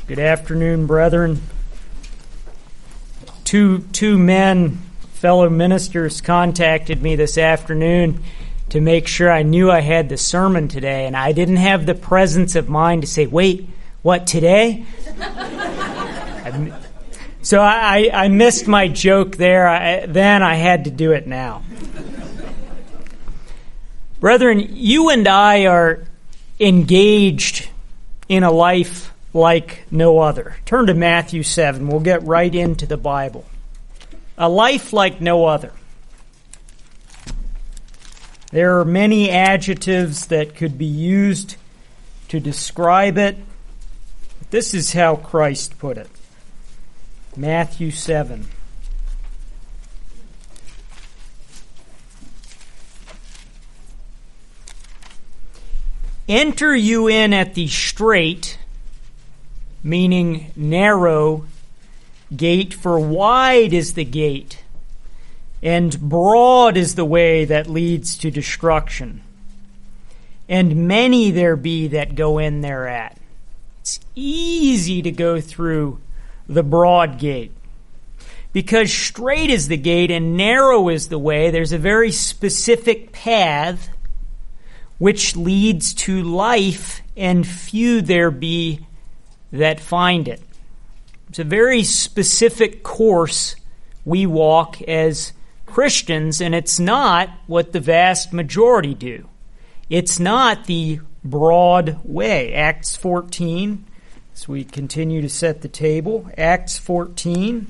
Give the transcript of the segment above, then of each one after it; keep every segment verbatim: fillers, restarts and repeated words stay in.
Good afternoon, brethren. Two, two men, fellow ministers, contacted me this afternoon to make sure I knew I had the sermon today, and I didn't have the presence of mind to say, wait, what, today? So I, I missed my joke there. I, then I had to do it now. Brethren, you and I are engaged in a life like no other. Turn to Matthew seven. We'll get right into the Bible. A life like no other. There are many adjectives that could be used to describe it. This is how Christ put it. Matthew seven. Enter you in at the strait, meaning narrow, gate, for wide is the gate, and broad is the way that leads to destruction. And many there be that go in thereat. It's easy to go through the broad gate, because strait is the gate and narrow is the way. There's a very specific path which leads to life, and few there be that find it. It's a very specific course we walk as Christians, and it's not what the vast majority do. It's not the broad way. Acts fourteen, as we continue to set the table, Acts fourteen.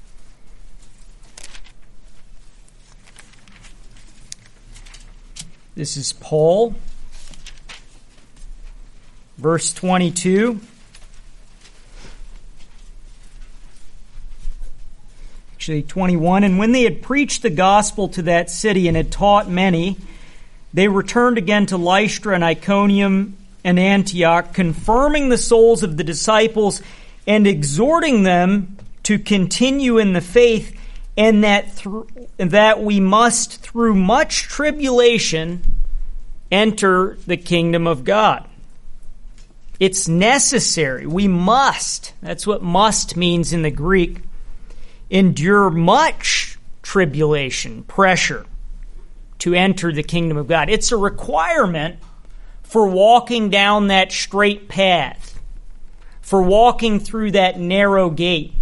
This is Paul, verse twenty-two. Actually, twenty-one. And when they had preached the gospel to that city and had taught many, they returned again to Lystra and Iconium and Antioch, confirming the souls of the disciples and exhorting them to continue in the faith, and that th- that we must, through much tribulation, enter the kingdom of God. It's necessary. We must. That's what must means in the Greek. Endure much tribulation, pressure, to enter the kingdom of God. It's a requirement for walking down that straight path, for walking through that narrow gate.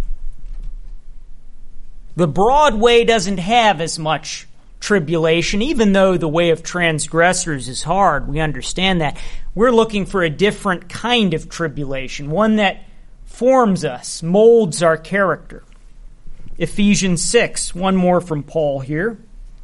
The broad way doesn't have as much tribulation, even though the way of transgressors is hard. We understand that. We're looking for a different kind of tribulation, one that forms us, molds our character. Ephesians six, one more from Paul here.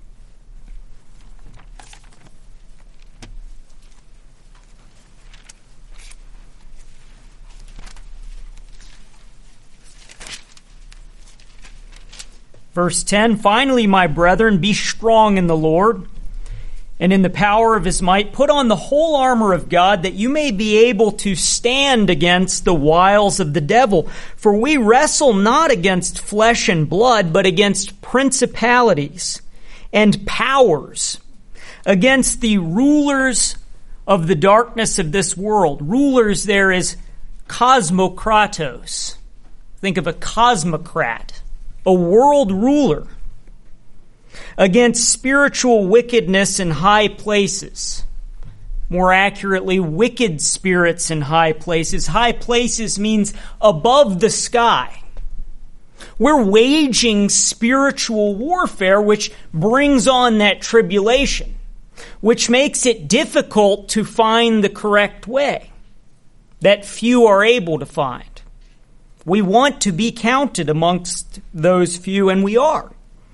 Verse ten, finally, my brethren, be strong in the Lord and in the power of his might. Put on the whole armor of God, that you may be able to stand against the wiles of the devil. For we wrestle not against flesh and blood, but against principalities and powers, against the rulers of the darkness of this world. Rulers there is cosmokratos. Think of a cosmocrat. A world ruler, against spiritual wickedness in high places. More accurately, wicked spirits in high places. High places means above the sky. We're waging spiritual warfare, which brings on that tribulation, which makes it difficult to find the correct way that few are able to find. We want to be counted amongst those few, and we are.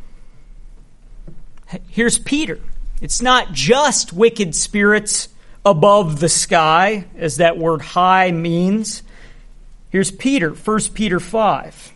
Here's Peter. It's not just wicked spirits above the sky, as that word high means. Here's Peter, First Peter five.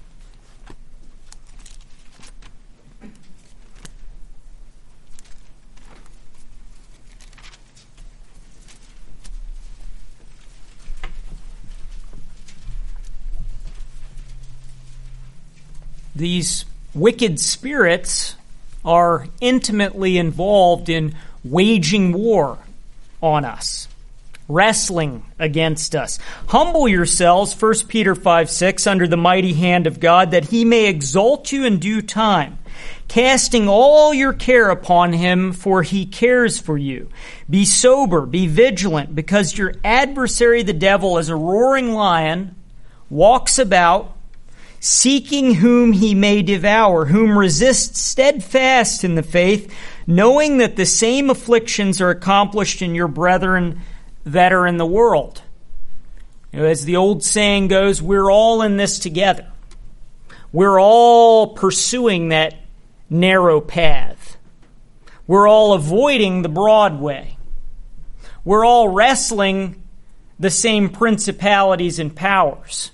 These wicked spirits are intimately involved in waging war on us. wrestling against us. Humble yourselves, First Peter five six, under the mighty hand of God, that he may exalt you in due time, casting all your care upon him, for he cares for you. Be sober, be vigilant, because your adversary the devil, as a roaring lion, walks about, seeking whom he may devour, whom resist steadfast in the faith, knowing that the same afflictions are accomplished in your brethren that are in the world. You know, as the old saying goes, we're all in this together. We're all pursuing that narrow path. We're all avoiding the broad way. We're all wrestling the same principalities and powers.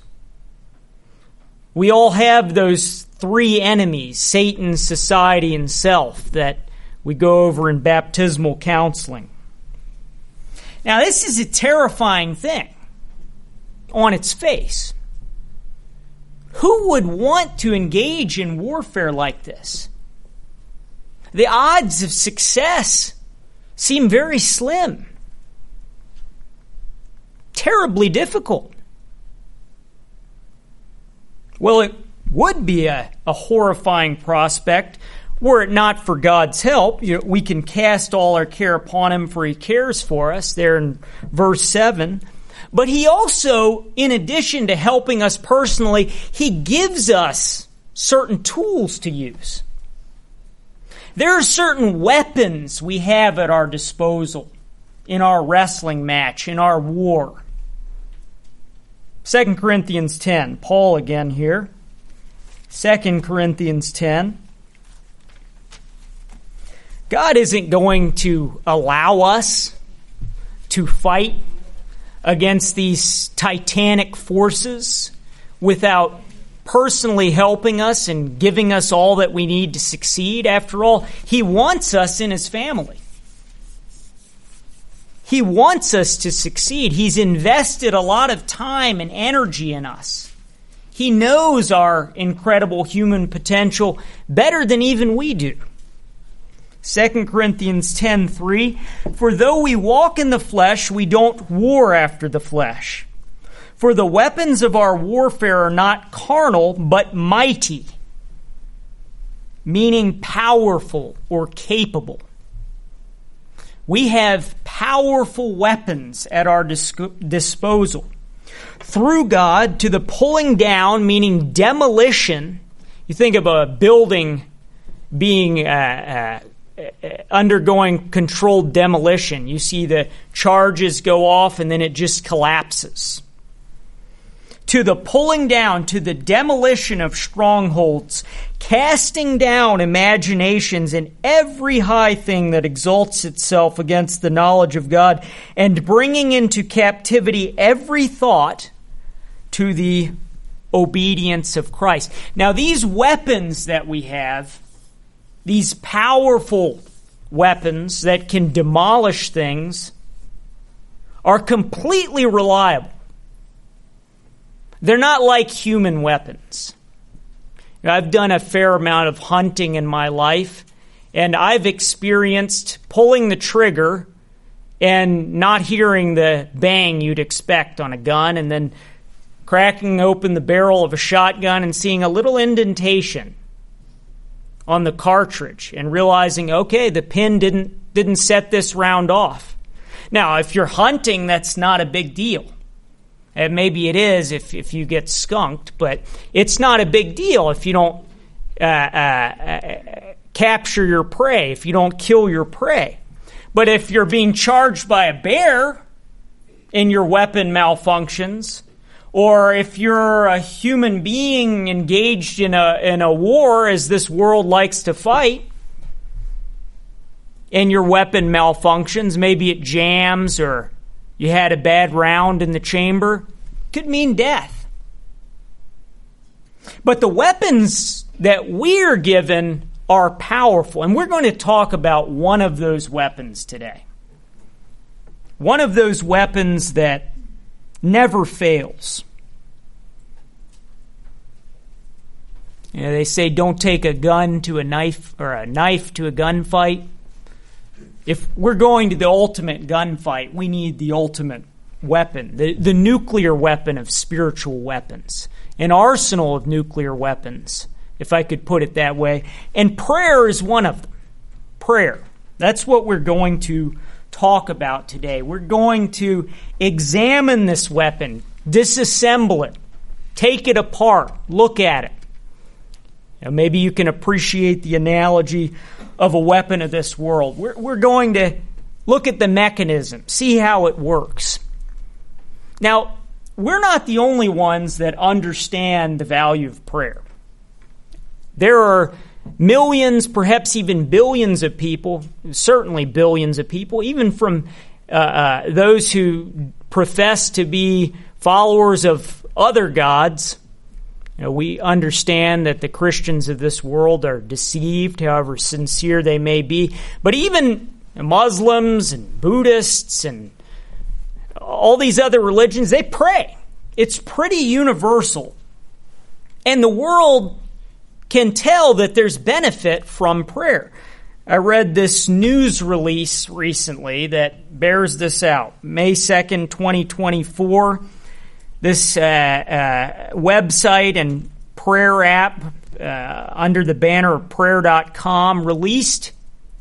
We all have those three enemies, Satan, society, and self, that we go over in baptismal counseling. Now, this is a terrifying thing on its face. Who would want to engage in warfare like this? The odds of success seem very slim. Terribly difficult. Well, it would be a, a horrifying prospect were it not for God's help. You know, we can cast all our care upon him, for he cares for us, there in verse seven. But he also, in addition to helping us personally, he gives us certain tools to use. There are certain weapons we have at our disposal in our wrestling match, in our war. Second Corinthians ten, Paul again here. Second Corinthians ten. God isn't going to allow us to fight against these titanic forces without personally helping us and giving us all that we need to succeed. After all, he wants us in his family. He wants us to succeed. He's invested a lot of time and energy in us. He knows our incredible human potential better than even we do. Second Corinthians ten three, for though we walk in the flesh, we don't war after the flesh. For the weapons of our warfare are not carnal, but mighty, meaning powerful or capable. We have powerful weapons at our dis- disposal. Through God, to the pulling down, meaning demolition. You think of a building being uh, uh, undergoing controlled demolition. You see the charges go off and then it just collapses. To the pulling down, to the demolition of strongholds, casting down imaginations and every high thing that exalts itself against the knowledge of God, and bringing into captivity every thought to the obedience of Christ. Now, these weapons that we have, these powerful weapons that can demolish things, are completely reliable. They're not like human weapons. I've done a fair amount of hunting in my life, and I've experienced pulling the trigger and not hearing the bang you'd expect on a gun, and then cracking open the barrel of a shotgun and seeing a little indentation on the cartridge and realizing, okay, the pin didn't didn't set this round off. Now, if you're hunting, that's not a big deal. And maybe it is if, if you get skunked, but it's not a big deal if you don't uh, uh, uh, capture your prey, if you don't kill your prey. But if you're being charged by a bear and your weapon malfunctions, or if you're a human being engaged in a in a war, as this world likes to fight, and your weapon malfunctions, maybe it jams or you had a bad round in the chamber, could mean death. But the weapons that we're given are powerful, and we're going to talk about one of those weapons today. One of those weapons that never fails. You know, they say don't take a gun to a knife or a knife to a gunfight. If we're going to the ultimate gunfight, we need the ultimate weapon, the, the nuclear weapon of spiritual weapons, an arsenal of nuclear weapons, if I could put it that way. And prayer is one of them. Prayer. That's what we're going to talk about today. We're going to examine this weapon, disassemble it, take it apart, look at it. Now, maybe you can appreciate the analogy of a weapon of this world. We're, we're going to look at the mechanism, see how it works. Now, we're not the only ones that understand the value of prayer. There are millions, perhaps even billions of people, certainly billions of people, even from uh, uh, those who profess to be followers of other gods. You know, we understand that the Christians of this world are deceived, however sincere they may be. But even Muslims and Buddhists and all these other religions, they pray. It's pretty universal. And the world can tell that there's benefit from prayer. I read this news release recently that bears this out. May second, twenty twenty-four, this uh, uh, website and prayer app uh, under the banner of prayer dot com released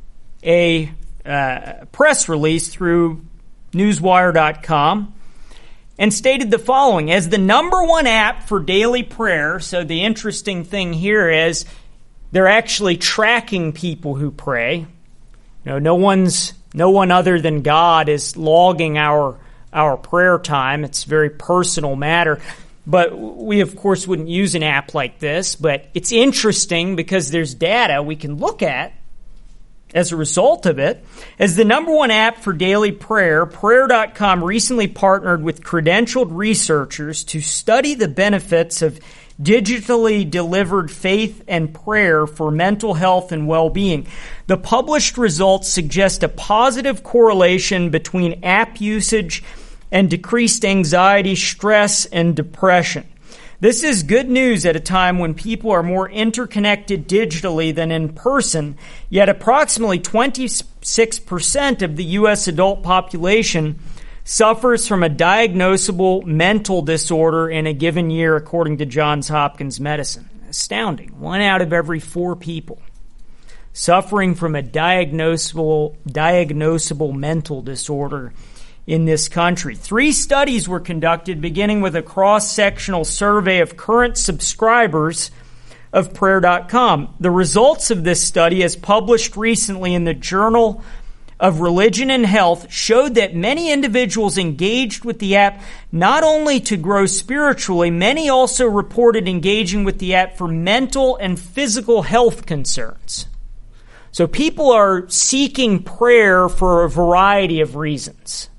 a uh, press release through newswire dot com and stated the following: as the number one app for daily prayer. So the interesting thing here is they're actually tracking people who pray. You know, no one's no one other than God is logging our our prayer time. It's a very personal matter. But we, of course, wouldn't use an app like this. But it's interesting because there's data we can look at as a result of it. As the number one app for daily prayer, prayer dot com recently partnered with credentialed researchers to study the benefits of digitally delivered faith and prayer for mental health and well-being. The published results suggest a positive correlation between app usage and decreased anxiety, stress, and depression. This is good news at a time when people are more interconnected digitally than in person, yet approximately twenty-six percent of the U S adult population suffers from a diagnosable mental disorder in a given year, according to Johns Hopkins Medicine. Astounding. One out of every four people suffering from a diagnosable, diagnosable mental disorder in this country. Three studies were conducted, beginning with a cross-sectional survey of current subscribers of prayer dot com. The results of this study, as published recently in the Journal of Religion and Health, showed that many individuals engaged with the app not only to grow spiritually, many also reported engaging with the app for mental and physical health concerns. So people are seeking prayer for a variety of reasons.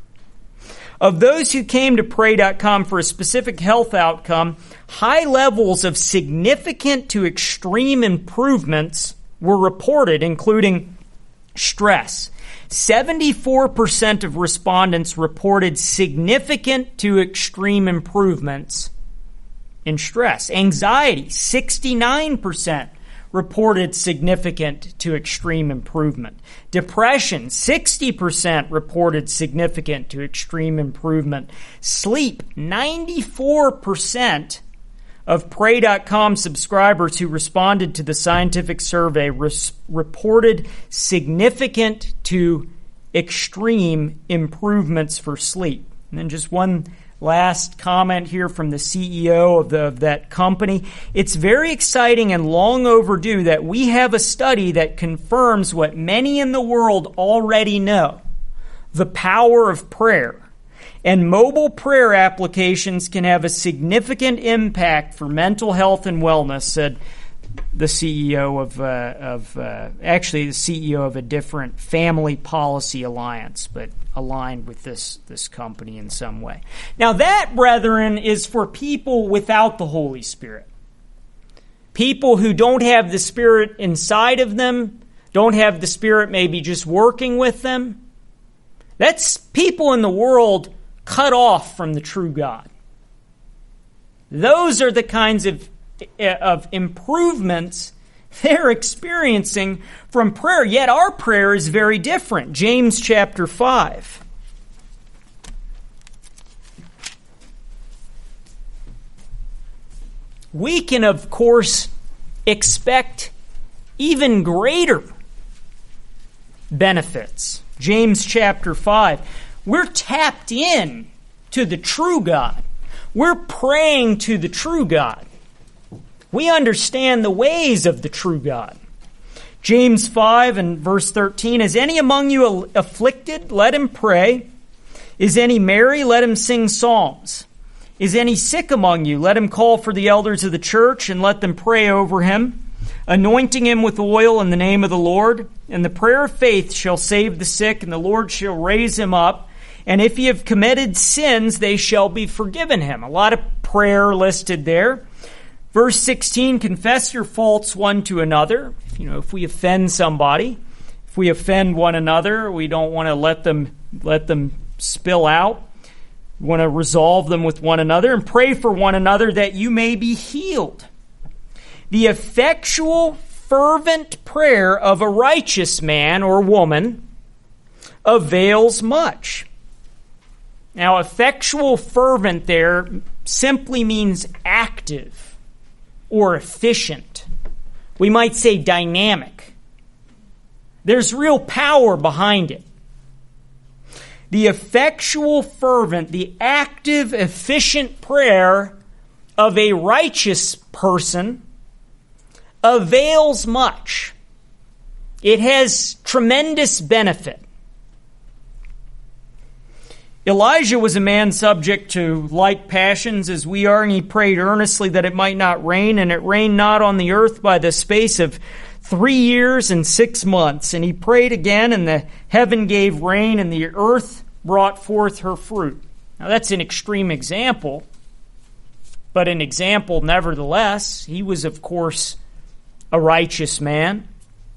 Of those who came to pray dot com for a specific health outcome, high levels of significant to extreme improvements were reported, including stress. seventy-four percent of respondents reported significant to extreme improvements in stress. Anxiety, sixty-nine percent reported significant to extreme improvement. Depression, sixty percent reported significant to extreme improvement. Sleep, ninety-four percent of pray dot com subscribers who responded to the scientific survey res- reported significant to extreme improvements for sleep. And then just one last comment here from the C E O of, the, of that company. It's very exciting and long overdue that we have a study that confirms what many in the world already know: the power of prayer. And mobile prayer applications can have a significant impact for mental health and wellness, said the C E O of, uh, of uh, actually the C E O of a different family policy alliance, but aligned with this, this company in some way. Now that, brethren, is for people without the Holy Spirit. People who don't have the Spirit inside of them, don't have the Spirit maybe just working with them. That's people in the world cut off from the true God. Those are the kinds of, of improvements they're experiencing from prayer. Yet our prayer is very different. James chapter five. we can, of course, expect even greater benefits. James chapter five. We're tapped in to the true God. We're praying to the true God. We understand the ways of the true God. James five and verse thirteen, is any among you afflicted? Let him pray. Is any merry? Let him sing psalms. Is any sick among you? Let him call for the elders of the church and let them pray over him, anointing him with oil in the name of the Lord. And the prayer of faith shall save the sick, and the Lord shall raise him up. And if he have committed sins, they shall be forgiven him. A lot of prayer listed there. Verse sixteen, confess your faults one to another. You know, if we offend somebody, if we offend one another, we don't want to let them let them spill out. We want to resolve them with one another and pray for one another that you may be healed. The effectual, fervent prayer of a righteous man or woman avails much. Now, effectual, fervent there simply means active or efficient. We might say dynamic. There's real power behind it. The effectual, fervent, the active, efficient prayer of a righteous person avails much. It has tremendous benefit. Elijah was a man subject to like passions as we are, and he prayed earnestly that it might not rain, and it rained not on the earth by the space of three years and six months. And he prayed again, and the heaven gave rain, and the earth brought forth her fruit. Now that's an extreme example, but an example nevertheless. He was, of course, a righteous man.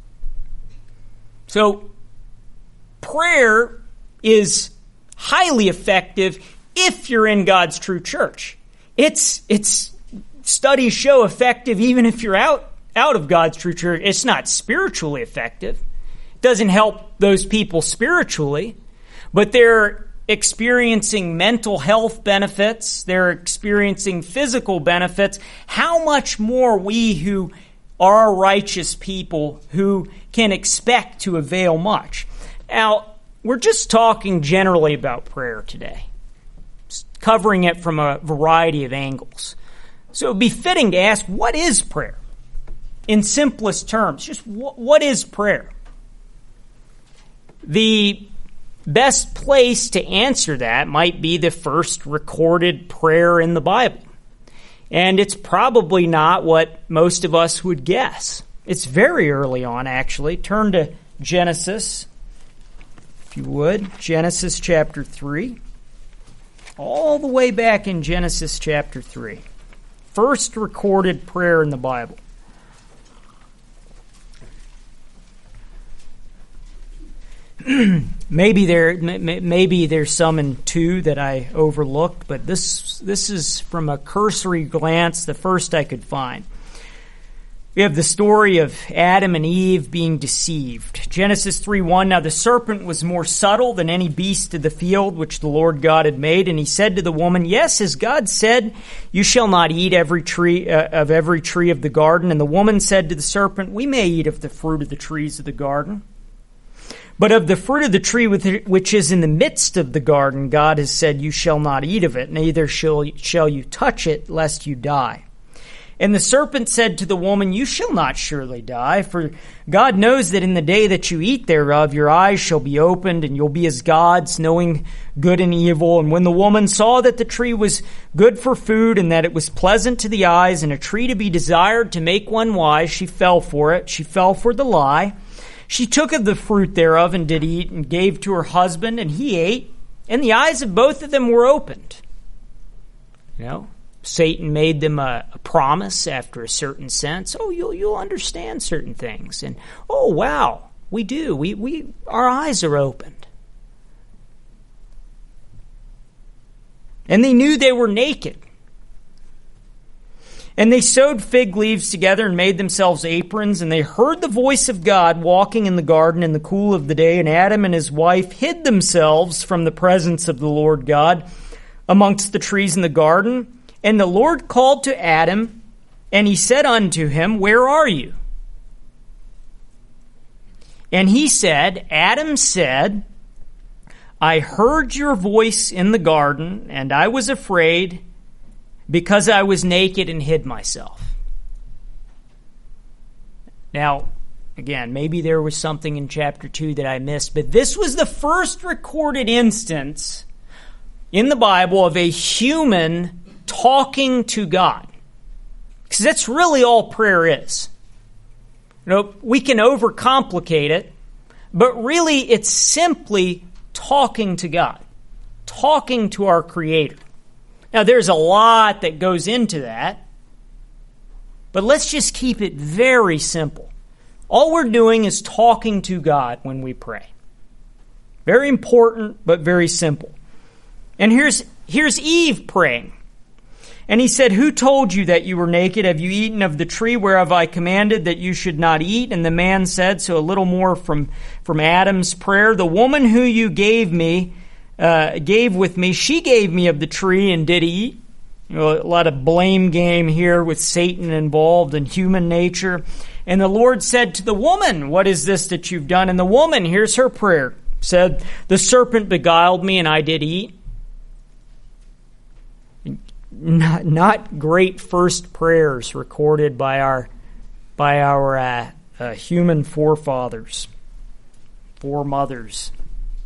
So prayer is highly effective if you're in God's true church. It's it's studies show effective even if you're out, out of God's true church. It's not spiritually effective. It doesn't help those people spiritually, but they're experiencing mental health benefits. They're experiencing physical benefits. How much more we who are righteous people who can expect to avail much. Now, we're just talking generally about prayer today, covering it from a variety of angles. So it would be fitting to ask, what is prayer? In simplest terms, just what is prayer? The best place to answer that might be the first recorded prayer in the Bible. And it's probably not what most of us would guess. It's very early on, actually. Turn to Genesis, if you would. Genesis chapter three. All the way back in Genesis chapter three. First recorded prayer in the Bible. maybe there, maybe there's some in two that I overlooked, but this this is from a cursory glance the first I could find. We have the story of Adam and Eve being deceived. Genesis three one, now the serpent was more subtle than any beast of the field which the Lord God had made, and he said to the woman, yes, as God said, you shall not eat every tree uh, of every tree of the garden. And the woman said to the serpent, we may eat of the fruit of the trees of the garden. But of the fruit of the tree which is in the midst of the garden, God has said, you shall not eat of it, neither shall, shall you touch it, lest you die. And the serpent said to the woman, you shall not surely die, for God knows that in the day that you eat thereof, your eyes shall be opened, and you'll be as gods, knowing good and evil. And when the woman saw that the tree was good for food, and that it was pleasant to the eyes, and a tree to be desired to make one wise, she fell for it. She fell for the lie. She took of the fruit thereof and did eat, and gave to her husband, and he ate, and the eyes of both of them were opened. You know, Satan made them a, a promise after a certain sense. Oh, you'll you'll understand certain things, and oh wow, we do. We we our eyes are opened, and they knew they were naked. And they sewed fig leaves together and made themselves aprons, and they heard the voice of God walking in the garden in the cool of the day, and Adam and his wife hid themselves from the presence of the Lord God amongst the trees in the garden. And the Lord called to Adam, And he said unto him, Where are you? And he said, Adam said, I heard your voice in the garden, and I was afraid because I was naked and hid myself. Now, again, maybe there was something in chapter two that I missed, but this was the first recorded instance in the Bible of a human talking to God. Because that's really all prayer is. You know, we can overcomplicate it, but really it's simply talking to God, talking to our Creator. Now, there's a lot that goes into that, but let's just keep it very simple. All we're doing is talking to God when we pray. Very important, but very simple. And here's, here's Eve praying. And he said, Who told you that you were naked? Have you eaten of the tree whereof I commanded that you should not eat? And the man said, so a little more from, from Adam's prayer, the woman who you gave me, uh, gave with me, she gave me of the tree and did eat. You know, a lot of blame game here with Satan involved and human nature. And the Lord said to the woman, What is this that you've done? And the woman, here's her prayer, said, The serpent beguiled me and I did eat. Not, not great first prayers recorded by our by our uh, uh, human forefathers, foremothers.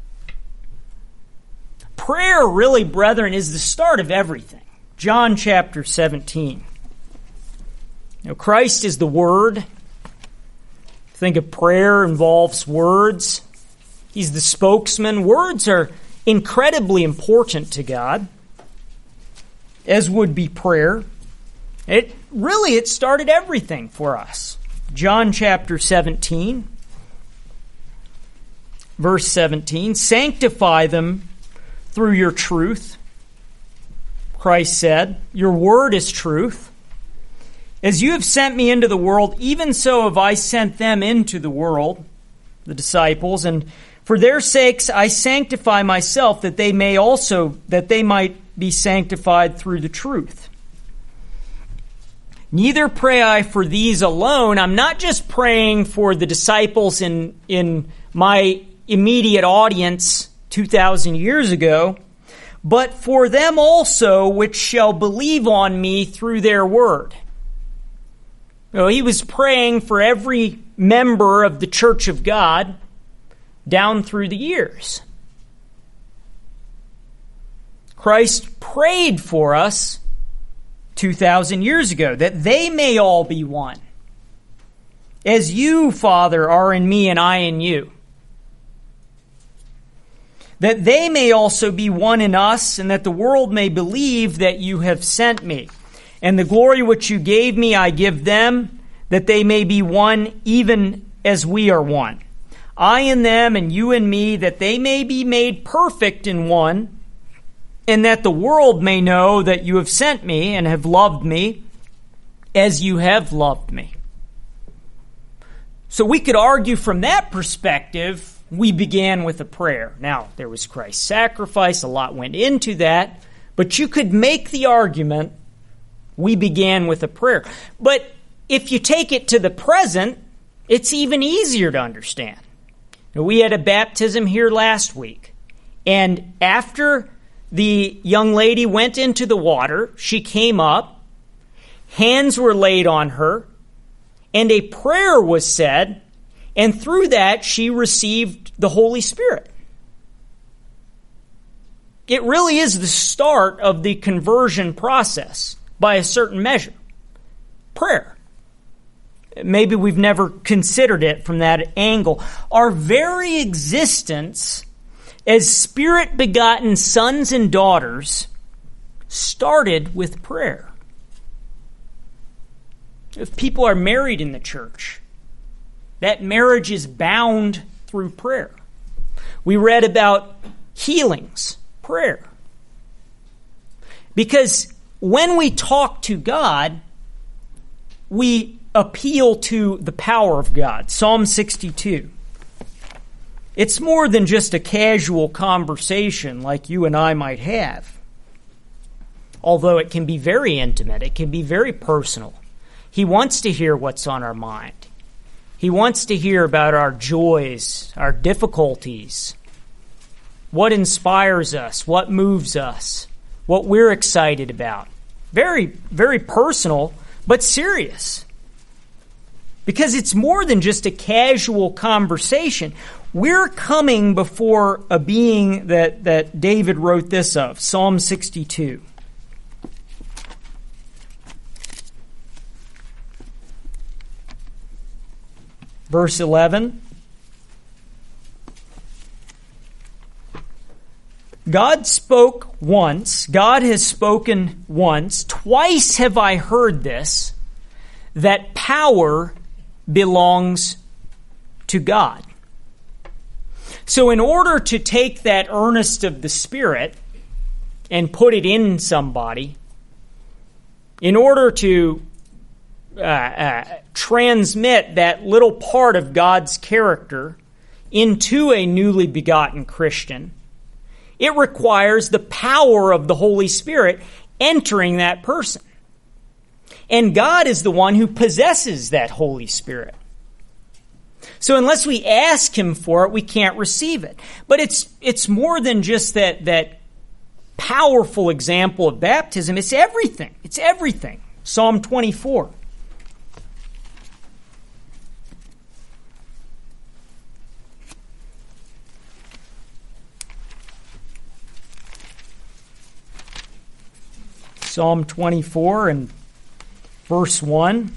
Prayer, really, brethren, is the start of everything. John chapter seventeen. Now, Christ is the Word. Think of prayer involves words. He's the spokesman. Words are incredibly important to God, as would be prayer. It really, it started everything for us. John chapter seventeen, verse seventeen, Sanctify them through your truth. Christ said, Your word is truth. As you have sent me into the world, even so have I sent them into the world, the disciples, and for their sakes I sanctify myself, that they may also, that they might be sanctified through the truth. Neither pray I for these alone. I'm not just praying for the disciples in, in my immediate audience two thousand years ago, but for them also which shall believe on me through their word. You know, he was praying for every member of the Church of God down through the years. Christ prayed for us two thousand years ago, that they may all be one. As you, Father, are in me and I in you. That they may also be one in us, and that the world may believe that you have sent me. And the glory which you gave me I give them, that they may be one even as we are one. I in them and you in me, that they may be made perfect in one, and that the world may know that you have sent me and have loved me as you have loved me. So we could argue from that perspective, we began with a prayer. Now, there was Christ's sacrifice, a lot went into that, but you could make the argument we began with a prayer. But if you take it to the present, it's even easier to understand. Now, we had a baptism here last week, and after the young lady went into the water, she came up, hands were laid on her, and a prayer was said, and through that she received the Holy Spirit. It really is the start of the conversion process by a certain measure. Prayer. Maybe we've never considered it from that angle. Our very existence as Spirit-begotten sons and daughters started with prayer. If people are married in the church, that marriage is bound through prayer. We read about healings, prayer. Because when we talk to God, we appeal to the power of God. Psalm sixty-two. It's more than just a casual conversation like you and I might have. Although it can be very intimate, it can be very personal. He wants to hear what's on our mind. He wants to hear about our joys, our difficulties, what inspires us, what moves us, what we're excited about. Very, very personal, but serious. Because it's more than just a casual conversation. We're coming before a being that, that David wrote this of, Psalm sixty-two. Verse eleven. God spoke once, God has spoken once, twice have I heard this, that power belongs to God. So in order to take that earnest of the Spirit and put it in somebody, in order to uh, uh, transmit that little part of God's character into a newly begotten Christian, it requires the power of the Holy Spirit entering that person. And God is the one who possesses that Holy Spirit. So unless we ask Him for it, we can't receive it. But it's it's more than just that, that powerful example of baptism. It's everything. It's everything. Psalm twenty-four. Psalm twenty-four and verse one.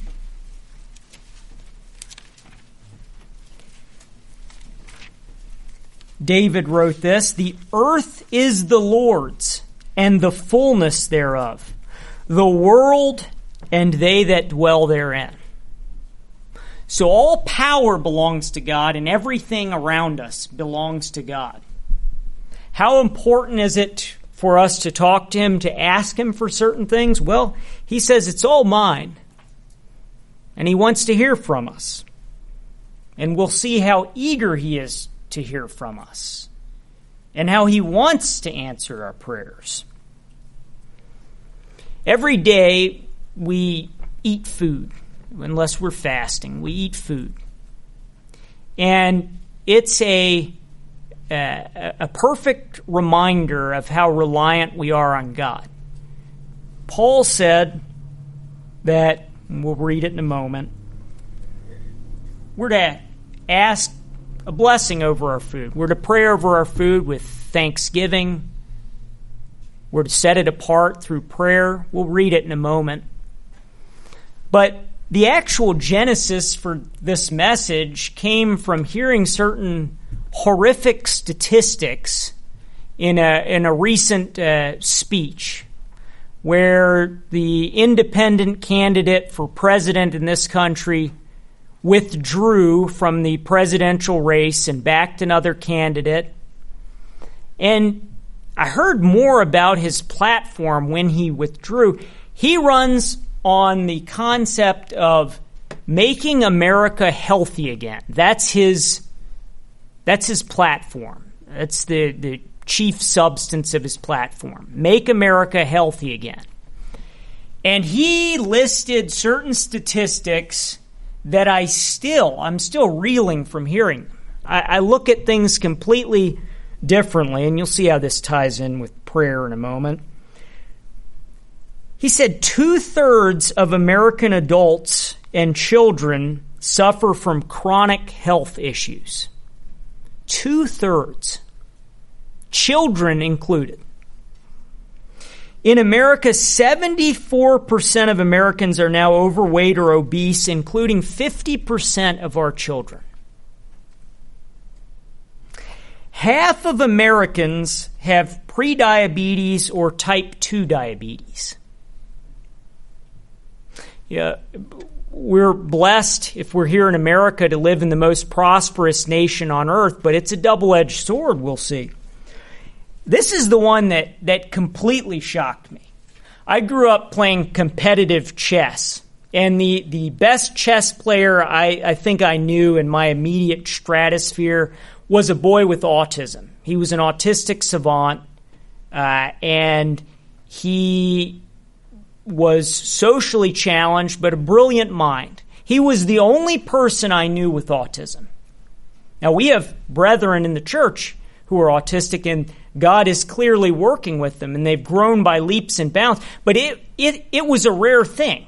David wrote this, "The earth is the Lord's, and the fullness thereof, the world and they that dwell therein." So all power belongs to God, and everything around us belongs to God. How important is it for us to talk to Him, to ask Him for certain things? Well, He says it's all mine, and He wants to hear from us. And we'll see how eager He is to hear from us, and how He wants to answer our prayers. Every day we eat food, unless we're fasting. We eat food. And it's a, a, a perfect reminder of how reliant we are on God. Paul said that, and we'll read it in a moment, we're to ask a blessing over our food. We're to pray over our food with thanksgiving. We're to set it apart through prayer. We'll read it in a moment. But the actual genesis for this message came from hearing certain horrific statistics in a, in a recent uh, speech where the independent candidate for president in this country withdrew from the presidential race and backed another candidate. And I heard more about his platform when he withdrew. He runs on the concept of making America healthy again. That's his, that's his platform. That's the, the chief substance of his platform. Make America healthy again. And he listed certain statistics that I still, I'm still reeling from hearing. I, I look at things completely differently, and you'll see how this ties in with prayer in a moment. He said two-thirds of American adults and children suffer from chronic health issues. Two-thirds. Children included. In America, seventy-four percent of Americans are now overweight or obese, including fifty percent of our children. Half of Americans have prediabetes or type two diabetes. Yeah, we're blessed, if we're here in America, to live in the most prosperous nation on earth, but it's a double-edged sword, we'll see. This is the one that, that completely shocked me. I grew up playing competitive chess, and the, the best chess player I, I think I knew in my immediate stratosphere was a boy with autism. He was an autistic savant, uh, and he was socially challenged, but a brilliant mind. He was the only person I knew with autism. Now, we have brethren in the church who are autistic, and God is clearly working with them, and they've grown by leaps and bounds. But it, it, it was a rare thing.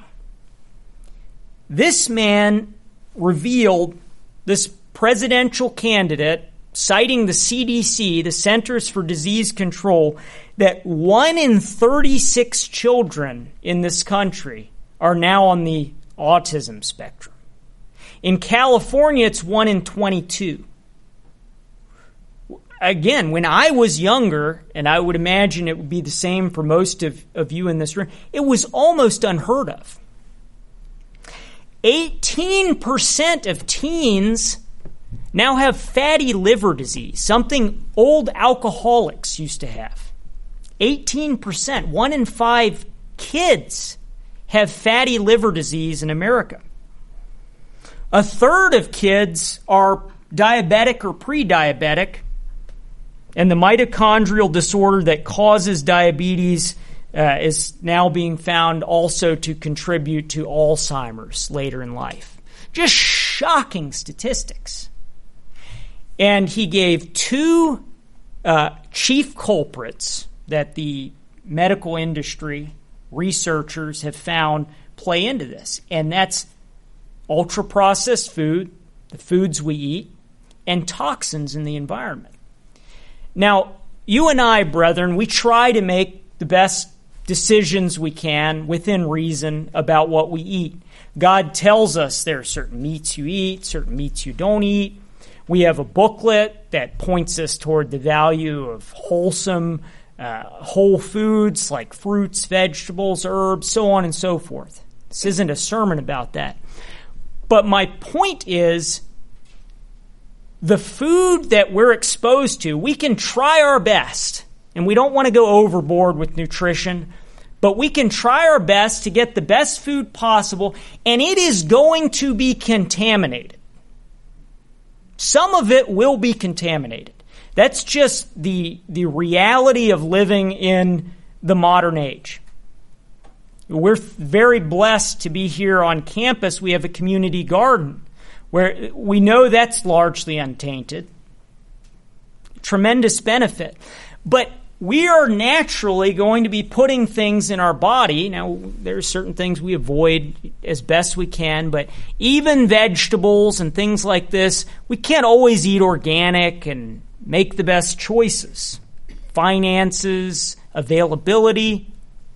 This man revealed, this presidential candidate, citing the C D C, the Centers for Disease Control, that one in thirty-six children in this country are now on the autism spectrum. In California, it's one in twenty-two. Again, when I was younger, and I would imagine it would be the same for most of, of you in this room, it was almost unheard of. eighteen percent of teens now have fatty liver disease, something old alcoholics used to have. eighteen percent, one in five kids have fatty liver disease in America. A third of kids are diabetic or pre-diabetic, and the mitochondrial disorder that causes diabetes uh, is now being found also to contribute to Alzheimer's later in life. Just shocking statistics. And he gave two uh, chief culprits that the medical industry researchers have found play into this, and that's ultra-processed food, the foods we eat, and toxins in the environment. Now, you and I, brethren, we try to make the best decisions we can within reason about what we eat. God tells us there are certain meats you eat, certain meats you don't eat. We have a booklet that points us toward the value of wholesome, uh, whole foods like fruits, vegetables, herbs, so on and so forth. This isn't a sermon about that. But my point is, the food that we're exposed to, we can try our best, and we don't want to go overboard with nutrition, but we can try our best to get the best food possible, and it is going to be contaminated. Some of it will be contaminated. That's just the, the reality of living in the modern age. We're very blessed to be here on campus. We have a community garden where we know that's largely untainted. Tremendous benefit. But we are naturally going to be putting things in our body. Now, there are certain things we avoid as best we can, but even vegetables and things like this, we can't always eat organic and make the best choices. Finances, availability,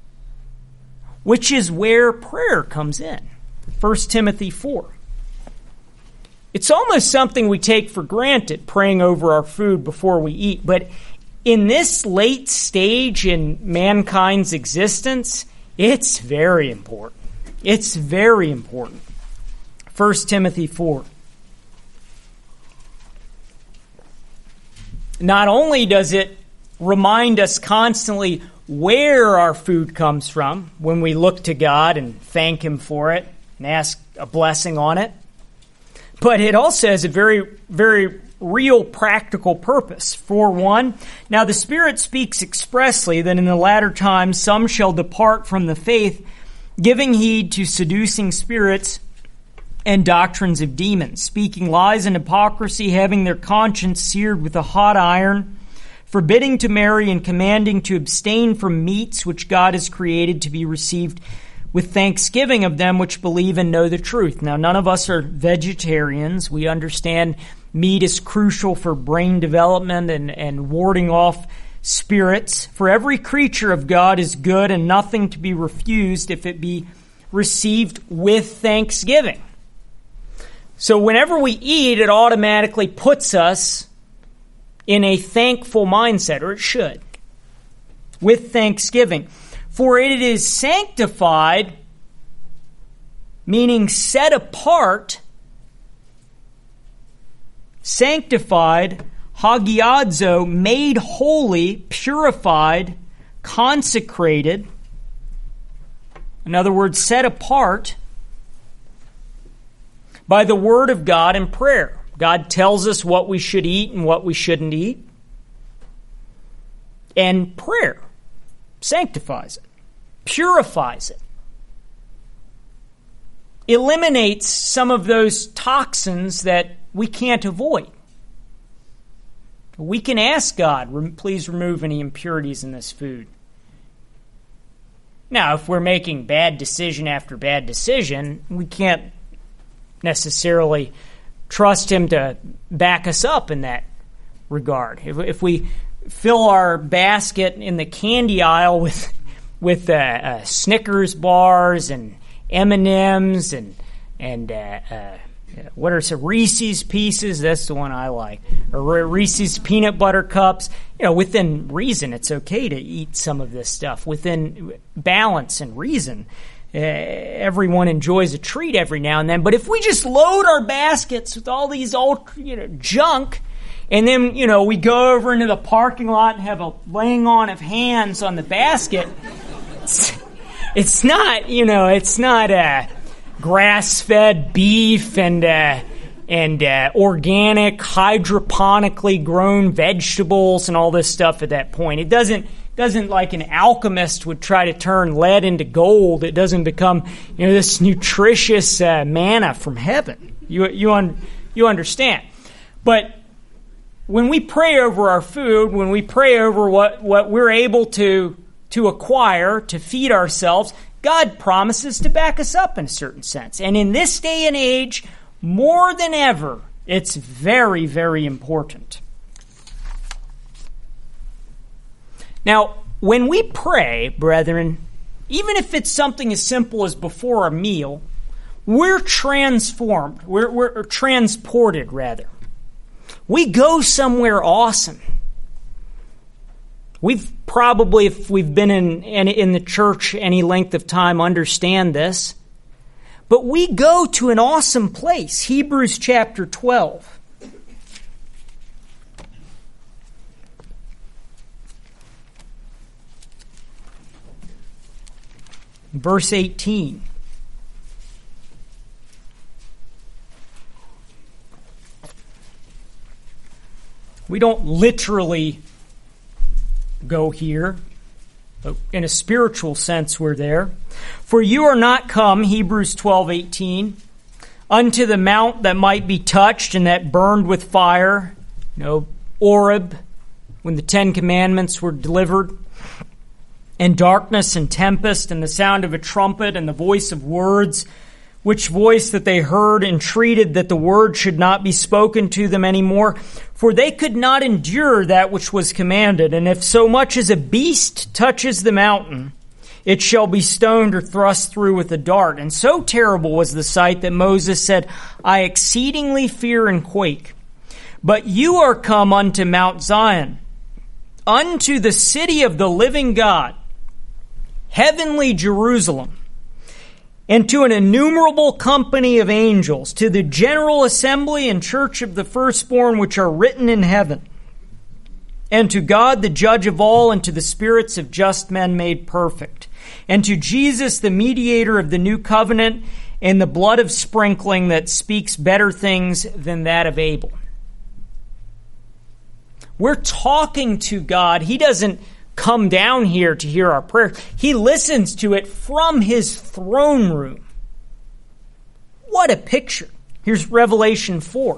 which is where prayer comes in. First Timothy four. It's almost something we take for granted, praying over our food before we eat. But in this late stage in mankind's existence, it's very important. It's very important. First Timothy four. Not only does it remind us constantly where our food comes from when we look to God and thank Him for it and ask a blessing on it, but it also has a very, very real practical purpose. For one, now the Spirit speaks expressly that in the latter times some shall depart from the faith, giving heed to seducing spirits and doctrines of demons, speaking lies and hypocrisy, having their conscience seared with a hot iron, forbidding to marry and commanding to abstain from meats which God has created to be received with thanksgiving of them which believe and know the truth. Now, none of us are vegetarians. We understand meat is crucial for brain development and, and warding off spirits. For every creature of God is good and nothing to be refused if it be received with thanksgiving. So whenever we eat, it automatically puts us in a thankful mindset, or it should, with thanksgiving. For it is sanctified, meaning set apart, sanctified, hagiadzo, made holy, purified, consecrated. In other words, set apart by the word of God and prayer. God tells us what we should eat and what we shouldn't eat. And prayer sanctifies it, purifies it. eliminates some of those toxins that we can't avoid. We can ask God, please remove any impurities in this food. Now, if we're making bad decision after bad decision, we can't necessarily trust him to back us up in that regard. If, if we fill our basket in the candy aisle with with uh, uh, Snickers bars and M and M's and and uh, uh, what are some Reese's Pieces? That's the one I like. Or Reese's Peanut Butter Cups. You know, within reason, it's okay to eat some of this stuff. Within balance and reason, uh, everyone enjoys a treat every now and then. But if we just load our baskets with all these old, you know, junk, and then, you know, we go over into the parking lot and have a laying on of hands on the basket, it's, it's not, you know, it's not a grass-fed beef and uh, and uh, organic, hydroponically grown vegetables and all this stuff at that point. It doesn't doesn't like an alchemist would try to turn lead into gold. It doesn't become, you know, this nutritious uh, manna from heaven. You you un, you understand? But when we pray over our food, when we pray over what, what we're able to to acquire to feed ourselves, God promises to back us up in a certain sense. And in this day and age, more than ever, it's very, very important. Now, when we pray, brethren, even if it's something as simple as before a meal, we're transformed. We're, we're transported, rather. We go somewhere awesome. We've probably, if we've been in, in in the church any length of time, understand this. But we go to an awesome place. Hebrews chapter twelve. Verse eighteen. We don't literally go here, but in a spiritual sense we're there. For you are not come, Hebrews twelve eighteen, unto the mount that might be touched and that burned with fire, you know, Oreb, when the Ten Commandments were delivered, and darkness and tempest and the sound of a trumpet and the voice of words, which voice that they heard entreated that the word should not be spoken to them any more. For they could not endure that which was commanded. And if so much as a beast touches the mountain, it shall be stoned or thrust through with a dart. And so terrible was the sight that Moses said, I exceedingly fear and quake. But you are come unto Mount Zion, unto the city of the living God, heavenly Jerusalem, and to an innumerable company of angels, to the general assembly and church of the firstborn which are written in heaven, and to God the judge of all, and to the spirits of just men made perfect, and to Jesus the mediator of the new covenant, and the blood of sprinkling that speaks better things than that of Abel. We're talking to God. He doesn't come down here to hear our prayer. He listens to it from his throne room. What a picture. Here's Revelation four.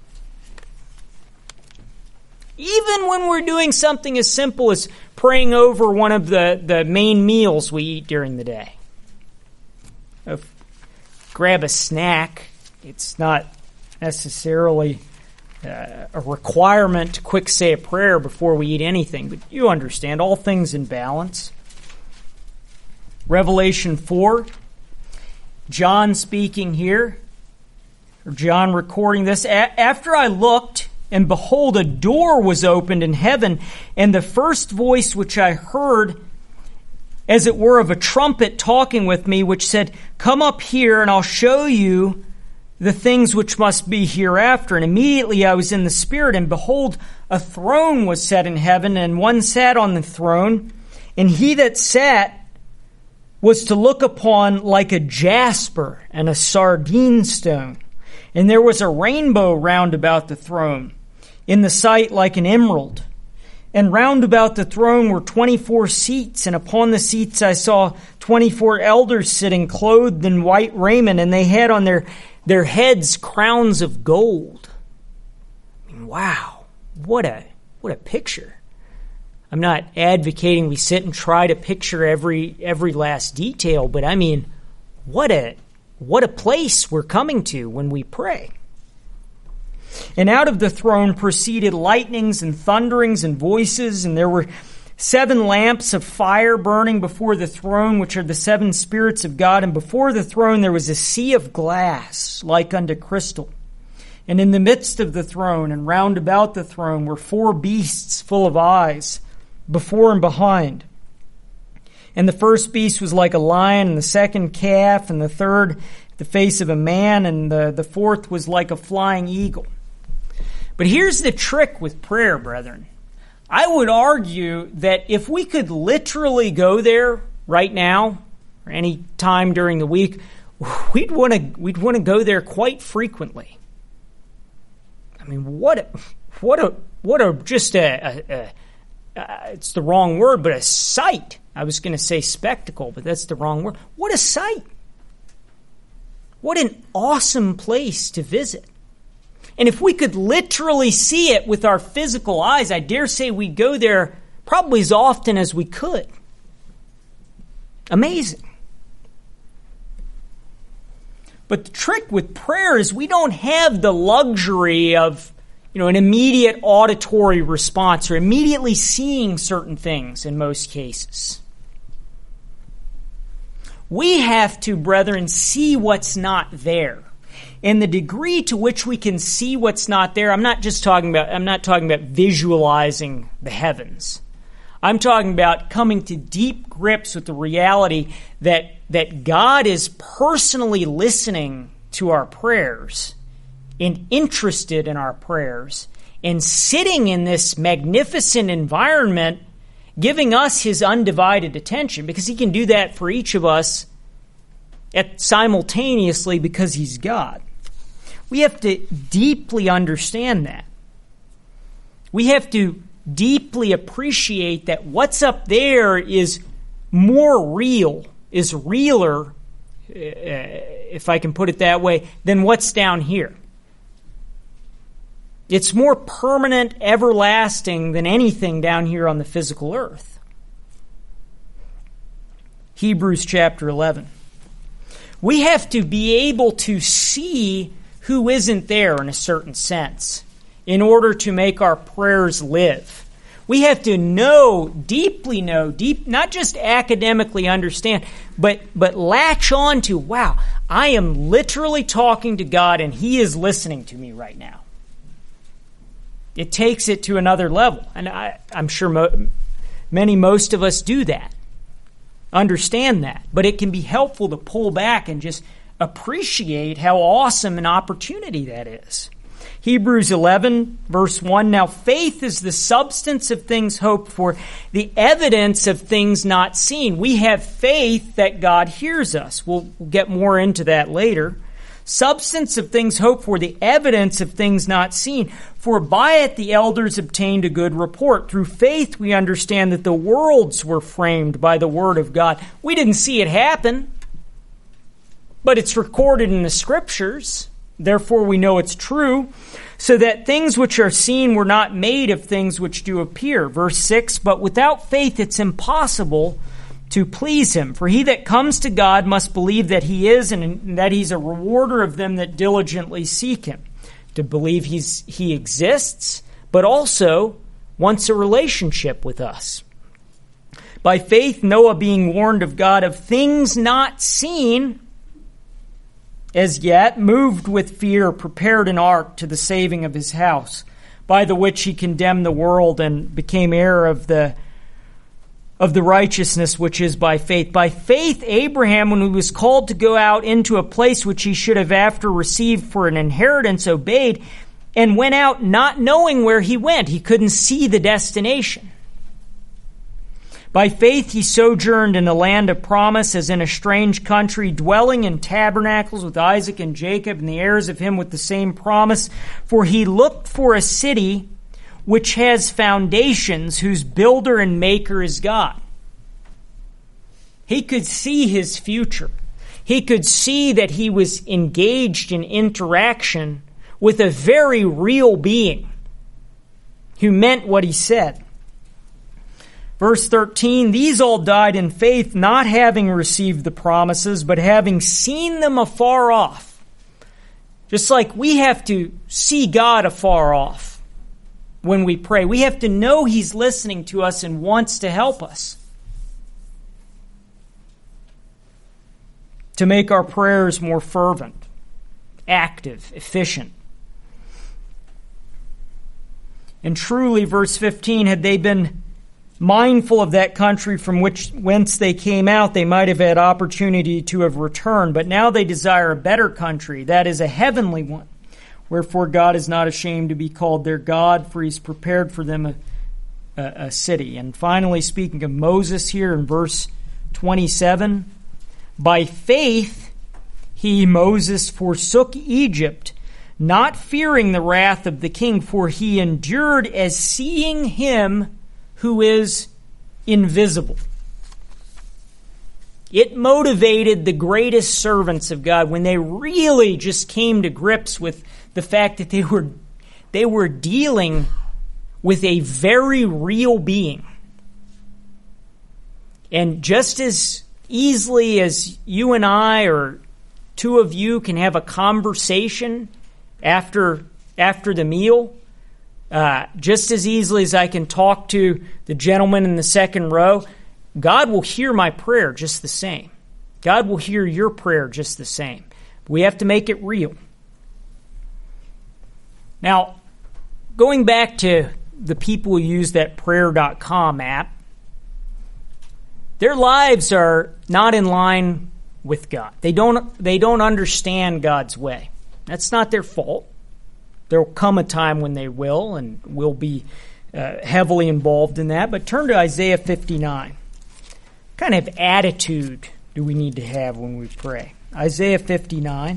Even when we're doing something as simple as praying over one of the, the main meals we eat during the day. If, grab a snack. It's not necessarily Uh, a requirement to quick say a prayer before we eat anything, but you understand, all things in balance. Revelation four, John speaking here, or John recording this. A- after I looked, and behold, a door was opened in heaven, and the first voice which I heard, as it were of a trumpet talking with me, which said, Come up here, and I'll show you the things which must be hereafter. And immediately I was in the Spirit, and behold, a throne was set in heaven, and one sat on the throne, and he that sat was to look upon like a jasper and a sardine stone. And there was a rainbow round about the throne, in the sight like an emerald. And round about the throne were twenty-four seats, and upon the seats I saw twenty-four elders sitting, clothed in white raiment, and they had on their, their heads crowns of gold. I mean, wow, what a what a picture. I'm not advocating we sit and try to picture every every last detail, but I mean, what a what a place we're coming to when we pray. And out of the throne proceeded lightnings and thunderings and voices, and there were seven lamps of fire burning before the throne, which are the seven spirits of God. And before the throne there was a sea of glass, like unto crystal. And in the midst of the throne and round about the throne were four beasts full of eyes, before and behind. And the first beast was like a lion, and the second calf, and the third the face of a man, and the, the fourth was like a flying eagle. But here's the trick with prayer, brethren. I would argue that if we could literally go there right now, or any time during the week, we'd want to we'd want to go there quite frequently. I mean, what a, what a what a just a, a, a uh, it's the wrong word, but a sight. I was going to say spectacle, but that's the wrong word. What a sight! What an awesome place to visit. And if we could literally see it with our physical eyes, I dare say we'd go there probably as often as we could. Amazing. But the trick with prayer is we don't have the luxury of, you know, an immediate auditory response or immediately seeing certain things in most cases. We have to, brethren, see what's not there. And the degree to which we can see what's not there, I'm not just talking about, I'm not talking about visualizing the heavens. I'm talking about coming to deep grips with the reality that, that God is personally listening to our prayers and interested in our prayers and sitting in this magnificent environment giving us his undivided attention, because he can do that for each of us at, simultaneously because he's God. We have to deeply understand that. We have to deeply appreciate that what's up there is more real, is realer, if I can put it that way, than what's down here. It's more permanent, everlasting than anything down here on the physical earth. Hebrews chapter eleven. We have to be able to see who isn't there in a certain sense in order to make our prayers live. We have to know, deeply know, deep, not just academically understand, but, but latch on to, wow, I am literally talking to God and he is listening to me right now. It takes it to another level. And I, I'm sure mo- many, most of us do that, understand that. But it can be helpful to pull back and just appreciate how awesome an opportunity that is. Hebrews eleven, verse one, now faith is the substance of things hoped for, the evidence of things not seen. We have faith that God hears us. We'll get more into that later. Substance of things hoped for, the evidence of things not seen. For by it the elders obtained a good report. Through faith we understand that the worlds were framed by the word of God. We didn't see it happen, but it's recorded in the Scriptures. Therefore we know it's true. So that things which are seen were not made of things which do appear. Verse six, but without faith it's impossible to please him. For he that comes to God must believe that he is, and that he's a rewarder of them that diligently seek him. To believe he's he exists, but also wants a relationship with us. By faith Noah, being warned of God of things not seen as yet, moved with fear, prepared an ark to the saving of his house, by the which he condemned the world and became heir of the of the righteousness which is by faith. By faith Abraham, when he was called to go out into a place which he should have after received for an inheritance, obeyed, and went out not knowing where he went. He couldn't see the destination. By faith he sojourned in a land of promise, as in a strange country, dwelling in tabernacles with Isaac and Jacob, and the heirs of him with the same promise. For he looked for a city which has foundations, whose builder and maker is God. He could see his future. He could see that he was engaged in interaction with a very real being who meant what he said. Verse thirteen, these all died in faith, not having received the promises, but having seen them afar off. Just like we have to see God afar off when we pray. We have to know he's listening to us and wants to help us. To make our prayers more fervent, active, efficient. And truly, verse fifteen, had they been mindful of that country from which whence they came out, they might have had opportunity to have returned. But now they desire a better country, that is a heavenly one. Wherefore God is not ashamed to be called their God, for he's prepared for them a, a, a city. And finally, speaking of Moses here in verse twenty-seven, by faith he, Moses, forsook Egypt, not fearing the wrath of the king, for he endured as seeing him who is invisible. It motivated the greatest servants of God when they really just came to grips with the fact that they were, they were dealing with a very real being. And just as easily as you and I or two of you can have a conversation after after the meal, uh, just as easily as I can talk to the gentleman in the second row, God will hear my prayer just the same. God will hear your prayer just the same. We have to make it real. Now, going back to the people who use that prayer dot com app, their lives are not in line with God. They don't, they don't understand God's way. That's not their fault. There will come a time when they will, and will be uh, heavily involved in that. But turn to Isaiah fifty-nine. What kind of attitude do we need to have when we pray? Isaiah fifty-nine.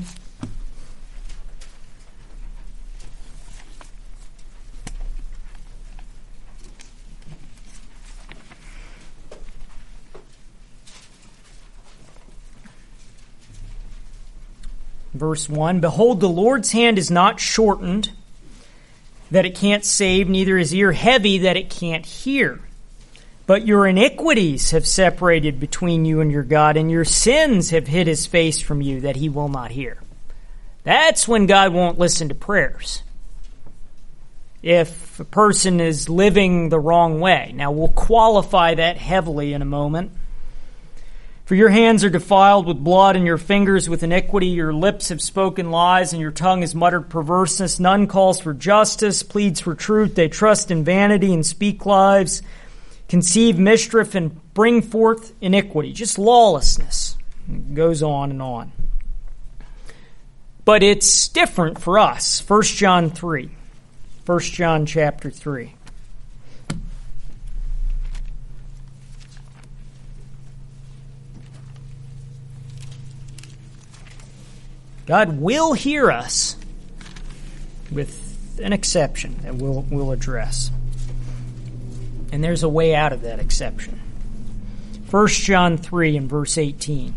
Verse one, behold, the Lord's hand is not shortened, that it can't save, neither is ear heavy, that it can't hear. But your iniquities have separated between you and your God, and your sins have hid his face from you, that he will not hear. That's when God won't listen to prayers. If a person is living the wrong way. Now, we'll qualify that heavily in a moment. For your hands are defiled with blood, and your fingers with iniquity. Your lips have spoken lies, and your tongue has muttered perverseness. None calls for justice, pleads for truth. They trust in vanity and speak lies, conceive mischief, and bring forth iniquity. Just lawlessness. It goes on and on. But it's different for us. First John three. First John chapter three. God will hear us, with an exception that we'll, we'll address. And there's a way out of that exception. First John three and verse eighteen.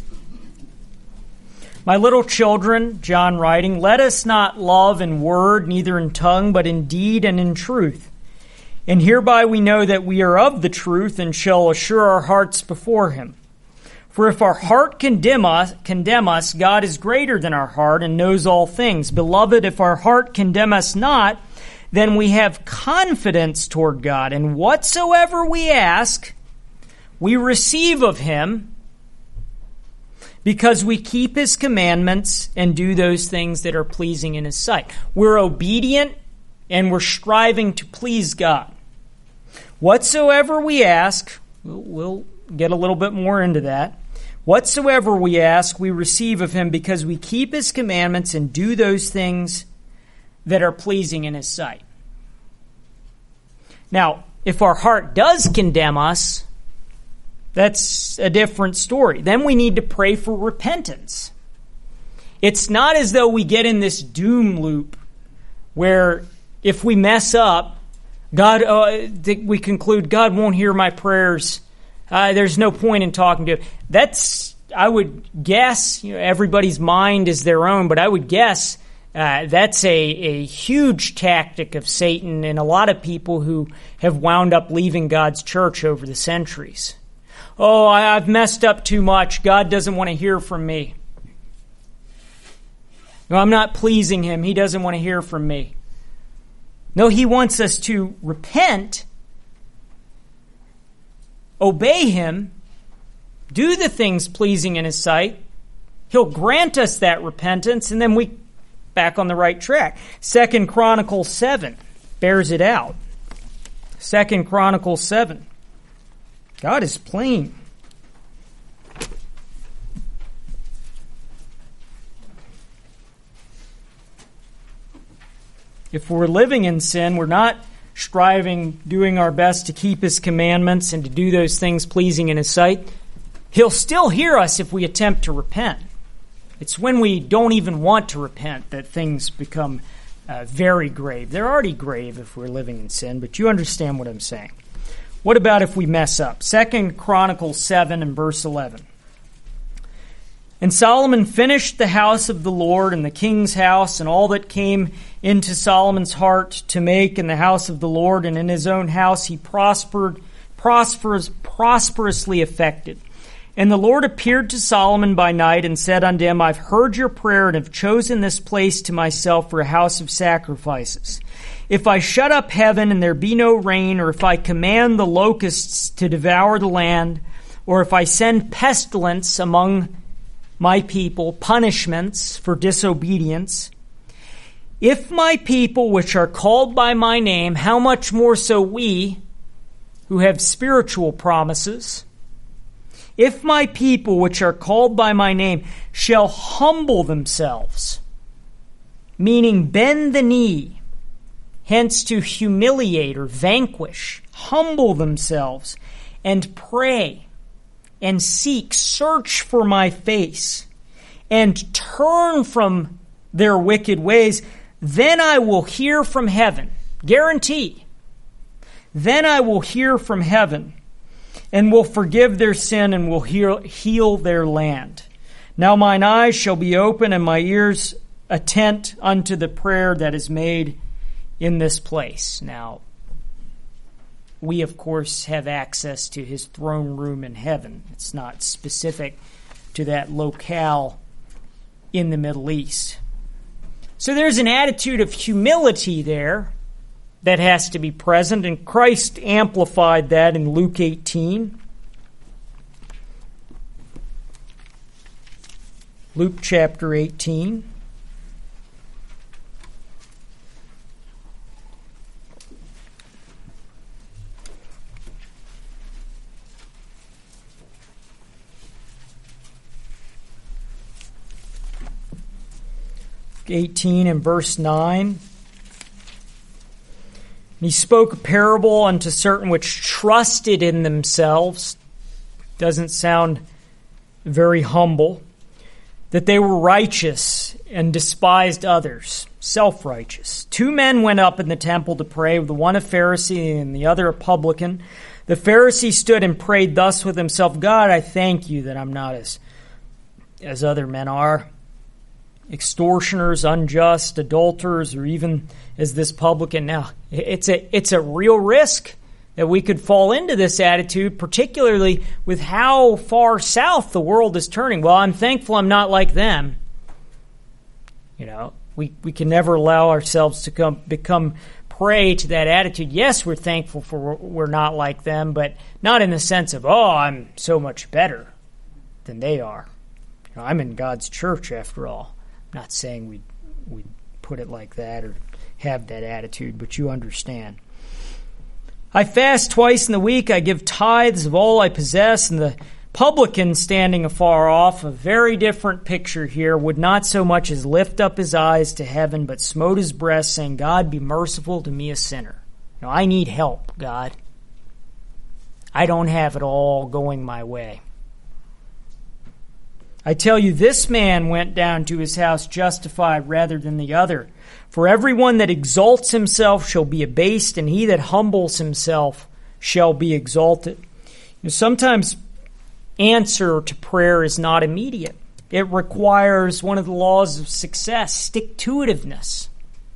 My little children, John writing, let us not love in word, neither in tongue, but in deed and in truth. And hereby we know that we are of the truth, and shall assure our hearts before him. For if our heart condemn us, condemn us, God is greater than our heart and knows all things. Beloved, if our heart condemn us not, then we have confidence toward God. And whatsoever we ask, we receive of him, because we keep his commandments and do those things that are pleasing in his sight. We're obedient and we're striving to please God. Whatsoever we ask, we'll, we'll get a little bit more into that. Whatsoever we ask, we receive of him, because we keep his commandments and do those things that are pleasing in his sight. Now, if our heart does condemn us, that's a different story. Then we need to pray for repentance. It's not as though we get in this doom loop where if we mess up, God, uh, we conclude, God won't hear my prayers. Uh, there's no point in talking to him. That's, I would guess, you know, everybody's mind is their own, but I would guess uh, that's a, a huge tactic of Satan and a lot of people who have wound up leaving God's church over the centuries. Oh, I, I've messed up too much. God doesn't want to hear from me. No, I'm not pleasing him. He doesn't want to hear from me. No, he wants us to repent, obey him, do the things pleasing in his sight. He'll grant us that repentance, and then we back on the right track. Second Chronicles seven bears it out. Second Chronicles seven. God is plain. If we're living in sin, we're not striving, doing our best to keep his commandments and to do those things pleasing in his sight, he'll still hear us if we attempt to repent. It's when we don't even want to repent that things become uh, very grave. They're already grave if we're living in sin, but you understand what I'm saying. What about if we mess up? Second Chronicles seven and verse eleven. And Solomon finished the house of the Lord and the king's house and all that came into Solomon's heart to make in the house of the Lord, and in his own house he prospered, prosperous, prosperously effected. And the Lord appeared to Solomon by night and said unto him, I've heard your prayer and have chosen this place to myself for a house of sacrifices. If I shut up heaven and there be no rain, or if I command the locusts to devour the land, or if I send pestilence among my people, punishments for disobedience, if my people which are called by my name, how much more so we who have spiritual promises, if my people which are called by my name shall humble themselves, meaning bend the knee, hence to humiliate or vanquish, humble themselves and pray and seek, search for my face, and turn from their wicked ways, then I will hear from heaven. Guarantee. Then I will hear from heaven, and will forgive their sin, and will heal, heal their land. Now mine eyes shall be open, and my ears attent unto the prayer that is made in this place. Now, we, of course, have access to his throne room in heaven. It's not specific to that locale in the Middle East. So there's an attitude of humility there that has to be present, and Christ amplified that in Luke eighteen. Luke chapter eighteen. eighteen and verse nine. He spoke a parable unto certain which trusted in themselves. Doesn't sound very humble. That they were righteous and despised others. Self-righteous. Two men went up in the temple to pray, the one a Pharisee and the other a publican. The Pharisee stood and prayed thus with himself, God, I thank you that I'm not as, as other men are, extortioners, unjust, adulterers, or even as this publican. Now, it's a it's a real risk that we could fall into this attitude, particularly with how far south the world is turning. Well, I'm thankful I'm not like them. You know, we, we can never allow ourselves to come, become prey to that attitude. Yes, we're thankful for we're not like them, but not in the sense of, oh, I'm so much better than they are. You know, I'm in God's church after all. Not saying we we put it like that or have that attitude, but you understand. I fast twice in the week. I give tithes of all I possess. And the publican standing afar off, a very different picture here, would not so much as lift up his eyes to heaven, but smote his breast, saying, God, be merciful to me, a sinner. Now, I need help, God. I don't have it all going my way. I tell you, this man went down to his house justified rather than the other. For everyone that exalts himself shall be abased, and he that humbles himself shall be exalted. You know, sometimes answer to prayer is not immediate. It requires one of the laws of success, stick-to-itiveness.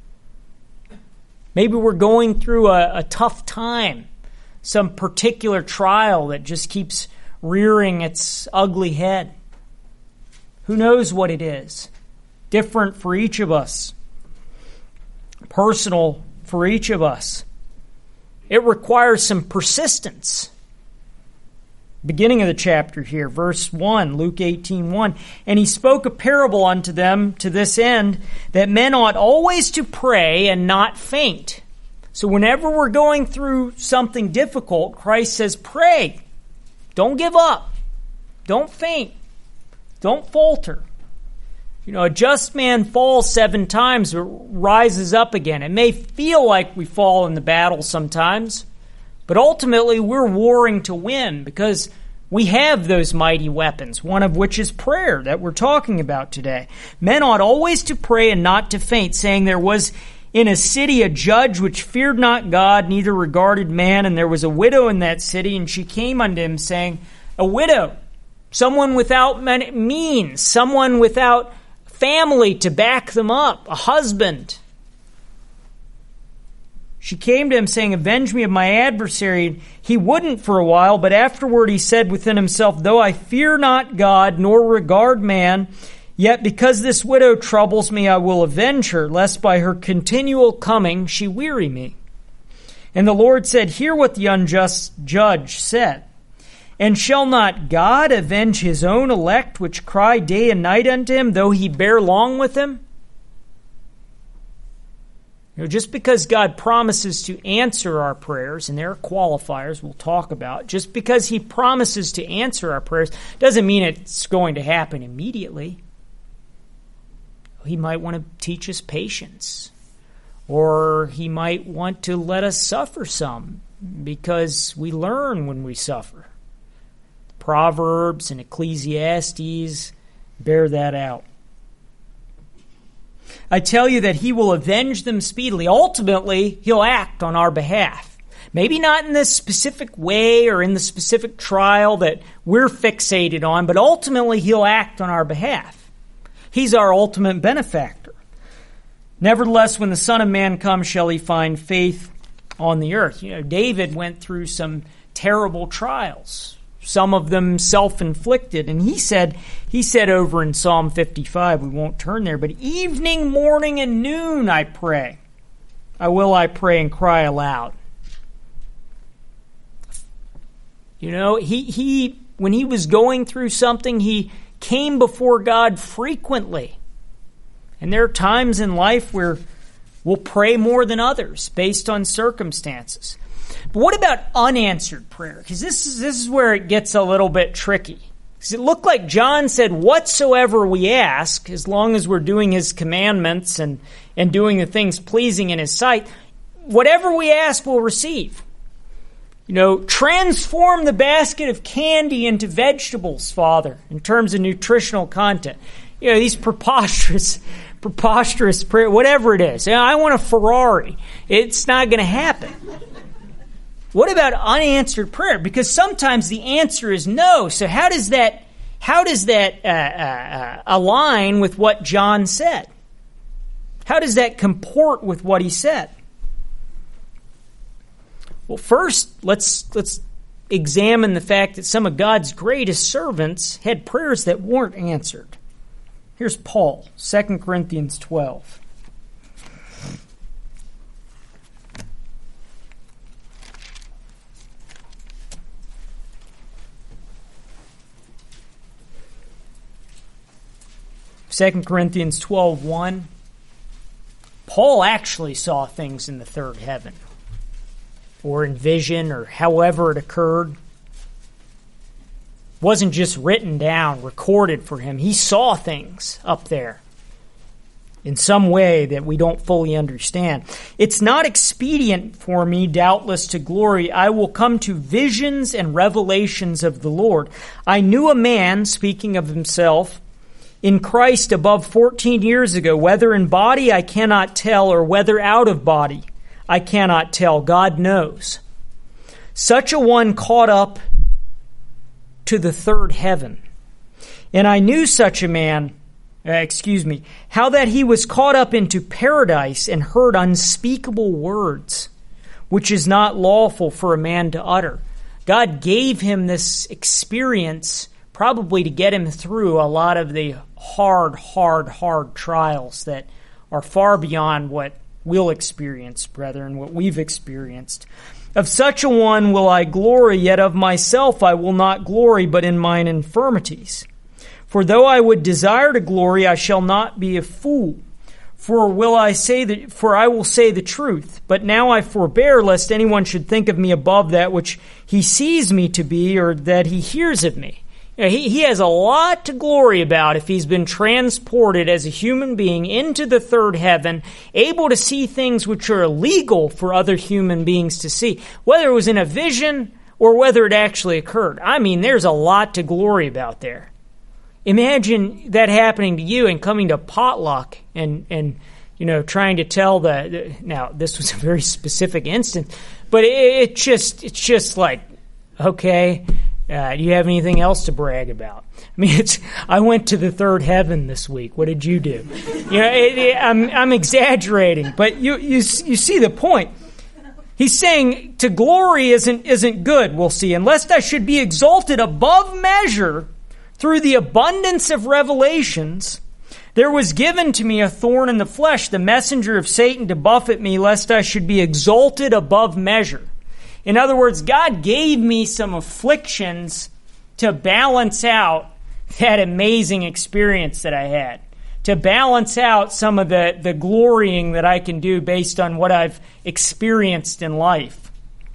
Maybe we're going through a, a tough time, some particular trial that just keeps rearing its ugly head. Who knows what it is? Different for each of us. Personal for each of us. It requires some persistence. Beginning of the chapter here, verse one, Luke eighteen one. And he spoke a parable unto them to this end, that men ought always to pray and not faint. So whenever we're going through something difficult, Christ says, pray. Don't give up. Don't faint. Don't falter. You know, a just man falls seven times, but rises up again. It may feel like we fall in the battle sometimes, but ultimately we're warring to win because we have those mighty weapons, one of which is prayer that we're talking about today. Men ought always to pray and not to faint, saying there was in a city a judge which feared not God, neither regarded man, and there was a widow in that city, and she came unto him, saying, a widow, someone without means, someone without family to back them up, a husband. She came to him saying, avenge me of my adversary. He wouldn't for a while, but afterward he said within himself, though I fear not God, nor regard man, yet because this widow troubles me, I will avenge her, lest by her continual coming she weary me. And the Lord said, hear what the unjust judge said. And shall not God avenge his own elect, which cry day and night unto him, though he bear long with them? You know, just because God promises to answer our prayers, and there are qualifiers we'll talk about, just because he promises to answer our prayers doesn't mean it's going to happen immediately. He might want to teach us patience, or he might want to let us suffer some, because we learn when we suffer. Proverbs and Ecclesiastes bear that out. I tell you that he will avenge them speedily. Ultimately, he'll act on our behalf. Maybe not in this specific way or in the specific trial that we're fixated on, but ultimately he'll act on our behalf. He's our ultimate benefactor. Nevertheless, when the Son of Man comes, shall he find faith on the earth? You know, David went through some terrible trials, some of them self-inflicted. And he said, he said over in Psalm fifty-five, we won't turn there, but evening, morning, and noon I pray. I will, I pray, and cry aloud. You know, he, he when he was going through something, he came before God frequently. And there are times in life where we'll pray more than others based on circumstances. But what about unanswered prayer? Because this is, this is where it gets a little bit tricky. Because it looked like John said, whatsoever we ask, as long as we're doing his commandments and, and doing the things pleasing in his sight, whatever we ask, we'll receive. You know, transform the basket of candy into vegetables, Father, in terms of nutritional content. You know, these preposterous, preposterous prayer, whatever it is. You know, I want a Ferrari. It's not going to happen. What about unanswered prayer? Because sometimes the answer is no. So how does that how does that uh, uh, align with what John said? How does that comport with what he said? Well, first, let's let's examine the fact that some of God's greatest servants had prayers that weren't answered. Here's Paul, Second Corinthians twelve. Second Corinthians twelve one. Paul actually saw things in the third heaven, or in vision, or however it occurred. It wasn't just written down, recorded for him. He saw things up there. in some way that we don't fully understand. It's not expedient for me, doubtless, to glory. I will come to visions and revelations of the Lord. I knew a man, speaking of himself, in Christ above fourteen years ago, whether in body I cannot tell, or whether out of body I cannot tell. God knows. Such a one caught up to the third heaven. And I knew such a man, uh, excuse me, how that he was caught up into paradise and heard unspeakable words, which is not lawful for a man to utter. God gave him this experience probably to get him through a lot of the hard, hard, hard trials that are far beyond what we'll experience, brethren, what we've experienced. Of such a one will I glory, yet of myself I will not glory, but in mine infirmities. For though I would desire to glory, I shall not be a fool. For will I say that? For I will say the truth. But now I forbear, lest anyone should think of me above that which he sees me to be, or that he hears of me. You know, he, he has a lot to glory about if he's been transported as a human being into the third heaven, able to see things which are illegal for other human beings to see, whether it was in a vision or whether it actually occurred. I mean, there's a lot to glory about there. Imagine that happening to you and coming to potluck and, and you know, trying to tell the, the now this was a very specific instance, but it, it just it's just like, okay, uh, do you have anything else to brag about? I mean, it's I went to the third heaven this week. What did you do? You know, it, it, I'm I'm exaggerating, but you you you see the point. He's saying to glory isn't isn't good. We'll see, unless I should be exalted above measure. Through the abundance of revelations, there was given to me a thorn in the flesh, the messenger of Satan to buffet me, lest I should be exalted above measure. In other words, God gave me some afflictions to balance out that amazing experience that I had, to balance out some of the, the glorying that I can do based on what I've experienced in life.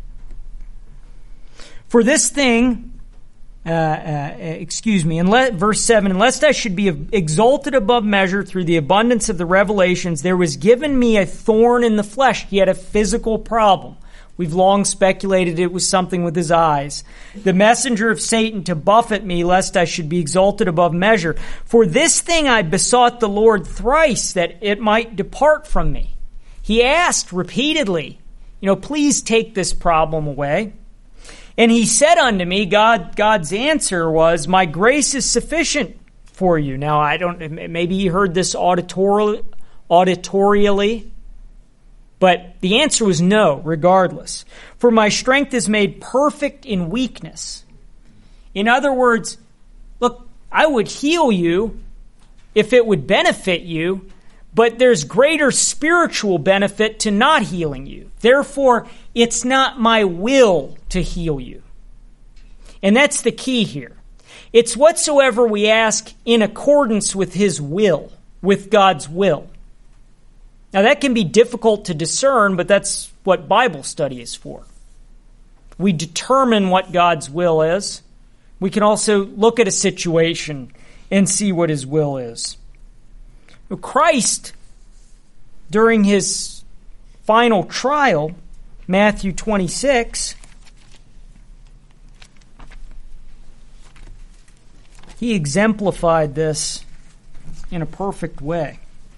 For this thing... Uh, uh, excuse me, unless, verse seven, unless I should be exalted above measure through the abundance of the revelations, there was given me a thorn in the flesh. He had a physical problem. We've long speculated it was something with his eyes. The messenger of Satan to buffet me, lest I should be exalted above measure. For this thing I besought the Lord thrice, that it might depart from me. He asked repeatedly, you know, please take this problem away. And he said unto me, God, God's answer was, my grace is sufficient for you. Now, I don't, maybe you heard this auditorially, auditorially, but the answer was no, regardless. For my strength is made perfect in weakness. In other words, look, I would heal you if it would benefit you, but there's greater spiritual benefit to not healing you. Therefore, it's not my will to heal you. And that's the key here. It's whatsoever we ask in accordance with his will, with God's will. Now that can be difficult to discern, but that's what Bible study is for. We determine what God's will is. We can also look at a situation and see what his will is. Christ, during his final trial, Matthew twenty-six, he exemplified this in a perfect way.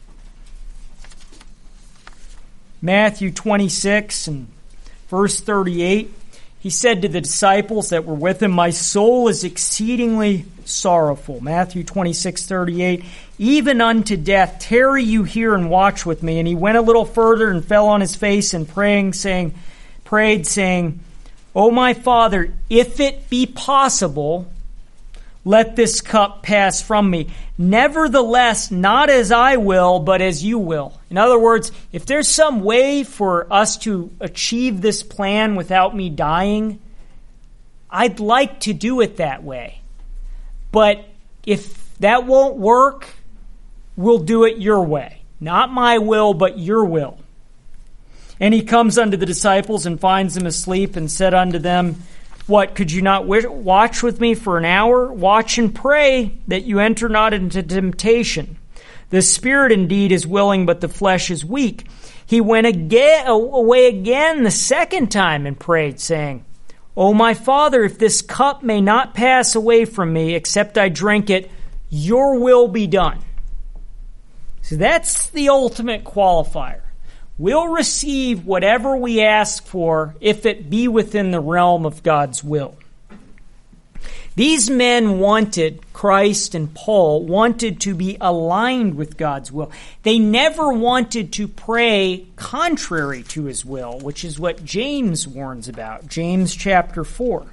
Matthew twenty-six and verse thirty-eight, he said to the disciples that were with him, my soul is exceedingly sorrowful. Matthew twenty-six thirty-eight, even unto death, tarry you here and watch with me. And he went a little further and fell on his face and praying, saying, prayed, saying, O my Father, if it be possible, let this cup pass from me. Nevertheless, not as I will, but as you will. In other words, if there's some way for us to achieve this plan without me dying, I'd like to do it that way. But if that won't work, we'll do it your way. Not my will, but your will. And he comes unto the disciples and finds them asleep and said unto them, what, could you not watch with me for an hour? Watch and pray that you enter not into temptation. The spirit indeed is willing, but the flesh is weak. He went again, away again the second time and prayed, saying, O my Father, if this cup may not pass away from me, except I drink it, your will be done. So that's the ultimate qualifier. We'll receive whatever we ask for if it be within the realm of God's will. These men wanted, Christ and Paul wanted to be aligned with God's will. They never wanted to pray contrary to his will, which is what James warns about. James chapter four.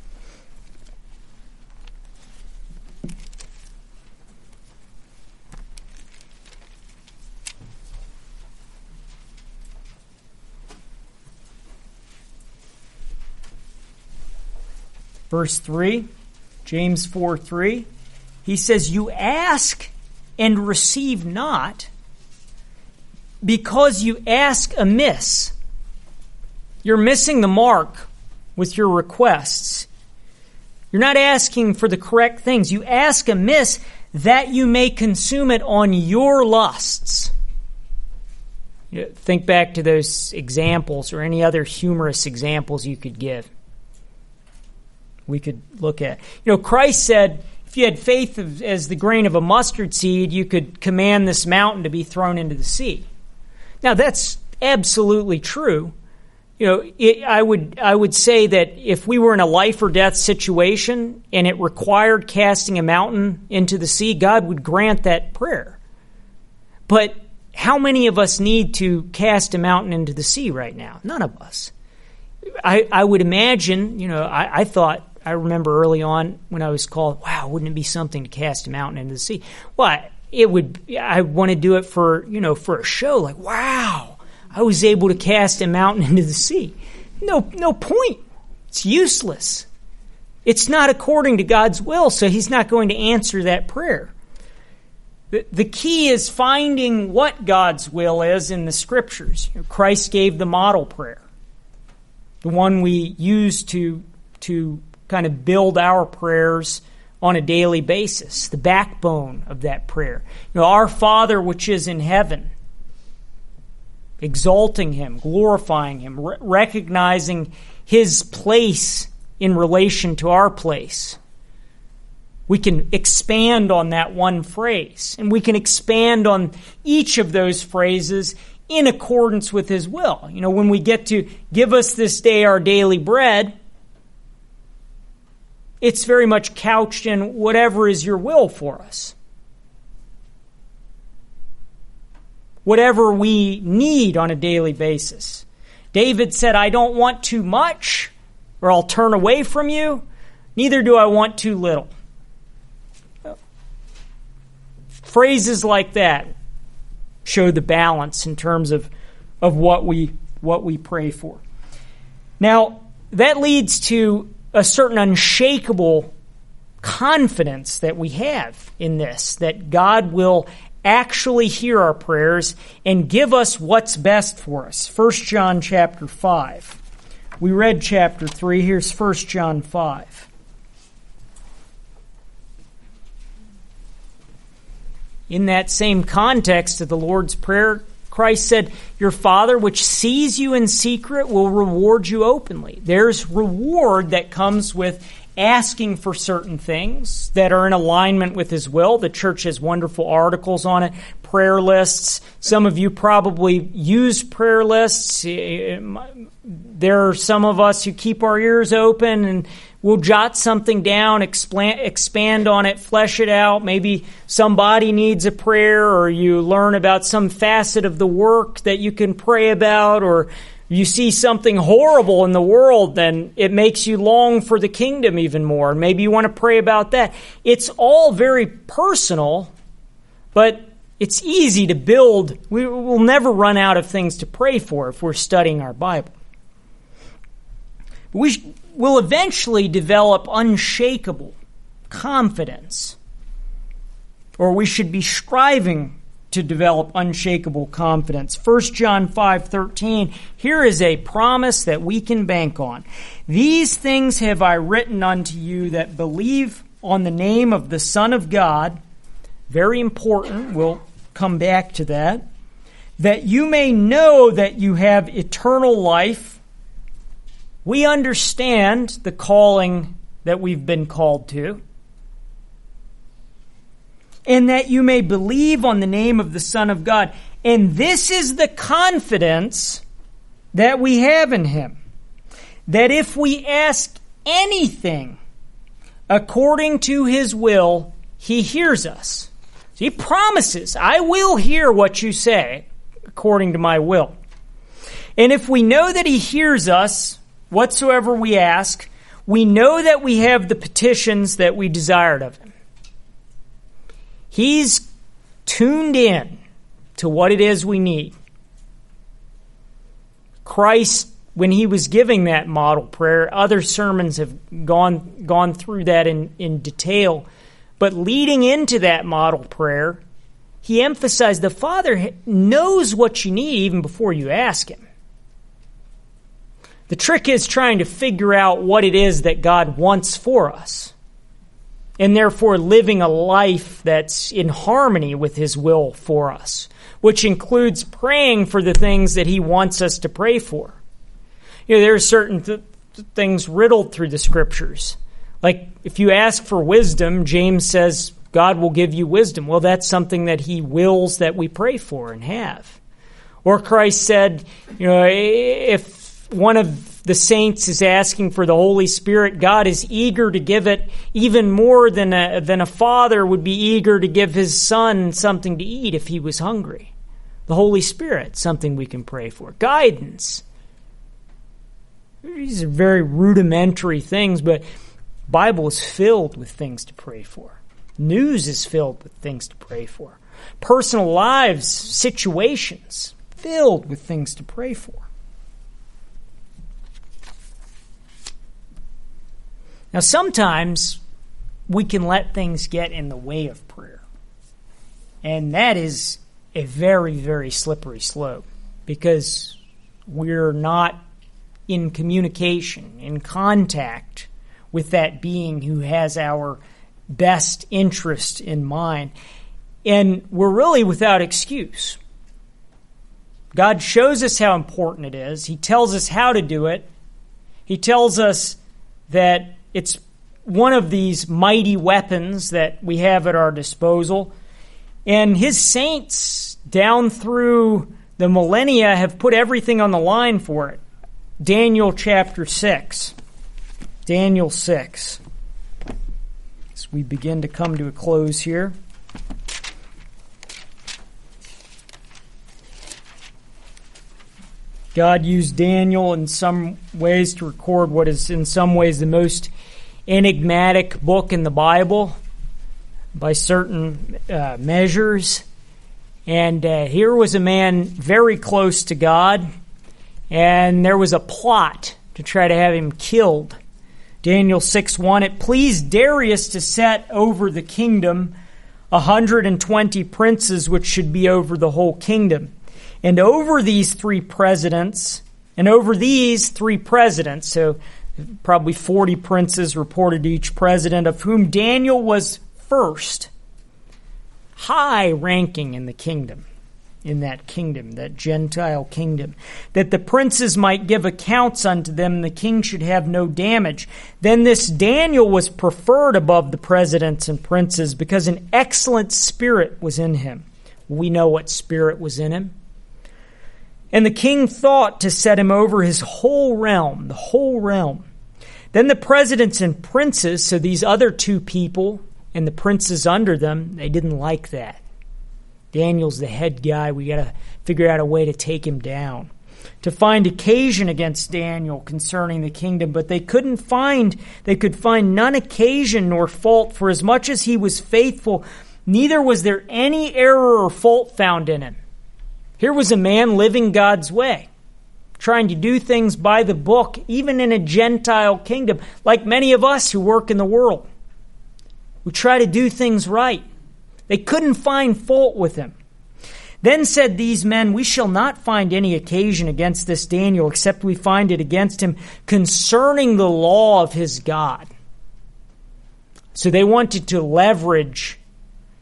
Verse three. James four three, he says, you ask and receive not because you ask amiss. You're missing the mark with your requests. You're not asking for the correct things. You ask amiss that you may consume it on your lusts. You know, think back to those examples or any other humorous examples you could give. We could look at. You know, Christ said, if you had faith of, as the grain of a mustard seed, you could command this mountain to be thrown into the sea. Now, that's absolutely true. You know, it, I would I would say that if we were in a life or death situation and it required casting a mountain into the sea, God would grant that prayer. But how many of us need to cast a mountain into the sea right now? None of us. I, I would imagine, you know, I, I thought, I remember early on when I was called, wow, wouldn't it be something to cast a mountain into the sea? Well, it would, I want to do it for, you know, for a show, like, wow, I was able to cast a mountain into the sea. No, no point. It's useless. It's not according to God's will, so he's not going to answer that prayer. The, the key is finding what God's will is in the Scriptures. You know, Christ gave the model prayer, the one we use to to kind of build our prayers on a daily basis, the backbone of that prayer. You know, our Father which is in heaven, exalting him, glorifying him, re- recognizing his place in relation to our place. We can expand on that one phrase, and we can expand on each of those phrases in accordance with his will. You know, when we get to give us this day our daily bread, it's very much couched in whatever is your will for us. Whatever we need on a daily basis. David said, I don't want too much, or I'll turn away from you. Neither do I want too little. Phrases like that show the balance in terms of, of what we what we pray for. Now, that leads to a certain unshakable confidence that we have in this, that God will actually hear our prayers and give us what's best for us. First John chapter five. We read chapter three. Here's First John five. In that same context of the Lord's Prayer, Christ said, your Father which sees you in secret will reward you openly. There's reward that comes with asking for certain things that are in alignment with his will. The church has wonderful articles on it, prayer lists. Some of you probably use prayer lists. There are some of us who keep our ears open and we'll jot something down, expand, expand on it, flesh it out. Maybe somebody needs a prayer, or you learn about some facet of the work that you can pray about, or you see something horrible in the world, then it makes you long for the kingdom even more. Maybe you want to pray about that. It's all very personal, but it's easy to build. We will never run out of things to pray for if we're studying our Bible. We will eventually develop unshakable confidence, or we should be striving to develop unshakable confidence. First John five thirteen, here is a promise that we can bank on. These things have I written unto you that believe on the name of the Son of God. Very important. We'll come back to that. That you may know that you have eternal life. We understand the calling that we've been called to. And that you may believe on the name of the Son of God. And this is the confidence that we have in Him. That if we ask anything according to His will, He hears us. So He promises, I will hear what you say according to my will. And if we know that He hears us, whatsoever we ask, we know that we have the petitions that we desired of Him. He's tuned in to what it is we need. Christ, when He was giving that model prayer, other sermons have gone gone through that in, in detail. But leading into that model prayer, He emphasized the Father knows what you need even before you ask Him. The trick is trying to figure out what it is that God wants for us, and therefore living a life that's in harmony with His will for us, which includes praying for the things that He wants us to pray for. You know, there are certain th- things riddled through the Scriptures. Like, if you ask for wisdom, James says God will give you wisdom. Well, that's something that He wills that we pray for and have. Or Christ said, you know, if one of the saints is asking for the Holy Spirit, God is eager to give it even more than a, than a father would be eager to give his son something to eat if he was hungry. The Holy Spirit, something we can pray for. Guidance. These are very rudimentary things, but the Bible is filled with things to pray for. News is filled with things to pray for. Personal lives, situations, filled with things to pray for. Now, sometimes we can let things get in the way of prayer. And that is a very, very slippery slope because we're not in communication, in contact with that being who has our best interest in mind. And we're really without excuse. God shows us how important it is. He tells us how to do it. He tells us that it's one of these mighty weapons that we have at our disposal. And His saints down through the millennia have put everything on the line for it. Daniel chapter six. Daniel six. As we begin to come to a close here. God used Daniel in some ways to record what is in some ways the most enigmatic book in the Bible by certain uh, measures. And uh, here was a man very close to God, and there was a plot to try to have him killed. Daniel six one, it pleased Darius to set over the kingdom a hundred and twenty princes which should be over the whole kingdom. And over these three presidents, and over these three presidents, so probably forty princes reported to each president, of whom Daniel was first, high ranking in the kingdom, in that kingdom, that Gentile kingdom, that the princes might give accounts unto them, the king should have no damage. Then this Daniel was preferred above the presidents and princes because an excellent spirit was in him. We know what spirit was in him. And the king thought to set him over his whole realm, the whole realm. Then the presidents and princes, so these other two people and the princes under them, they didn't like that. Daniel's the head guy. We got to figure out a way to take him down, to find occasion against Daniel concerning the kingdom. But they couldn't find, they could find none occasion nor fault, for as much as he was faithful, neither was there any error or fault found in him. Here was a man living God's way, trying to do things by the book, even in a Gentile kingdom, like many of us who work in the world. We try to do things right. They couldn't find fault with him. Then said these men, we shall not find any occasion against this Daniel, except we find it against him concerning the law of his God. So they wanted to leverage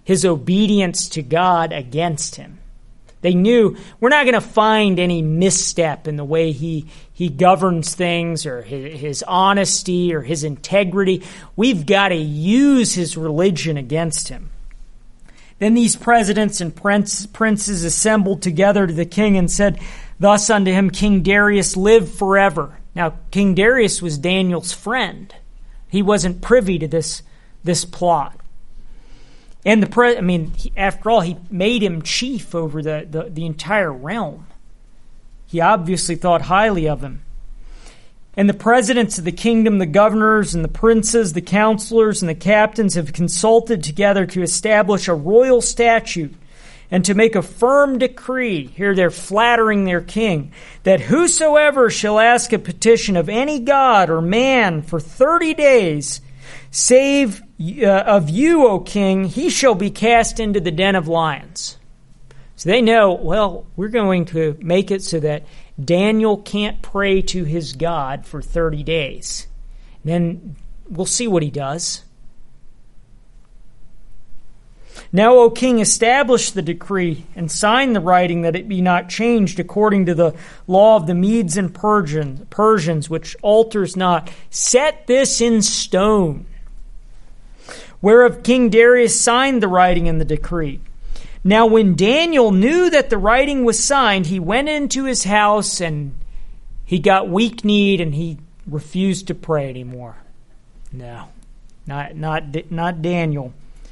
his obedience to God against him. They knew we're not going to find any misstep in the way he he governs things or his, his honesty or his integrity. We've got to use his religion against him. Then these presidents and prince, princes assembled together to the king and said thus unto him, King Darius, live forever. Now, King Darius was Daniel's friend. He wasn't privy to this, this plot. And the pre- I mean, he, after all, he made him chief over the, the, the entire realm. He obviously thought highly of him. And the presidents of the kingdom, the governors and the princes, the counselors and the captains have consulted together to establish a royal statute and to make a firm decree. Here they're flattering their king, that whosoever shall ask a petition of any god or man for thirty days, save uh, of you, O king, he shall be cast into the den of lions. So they know, well, we're going to make it so that Daniel can't pray to his God for thirty days. Then we'll see what he does. Now, O king, establish the decree and sign the writing that it be not changed according to the law of the Medes and Persians, Persians which alters not. Set this in stone. Whereof King Darius signed the writing and the decree. Now, when Daniel knew that the writing was signed, he went into his house and he got weak-kneed and he refused to pray anymore. No, not not not Daniel.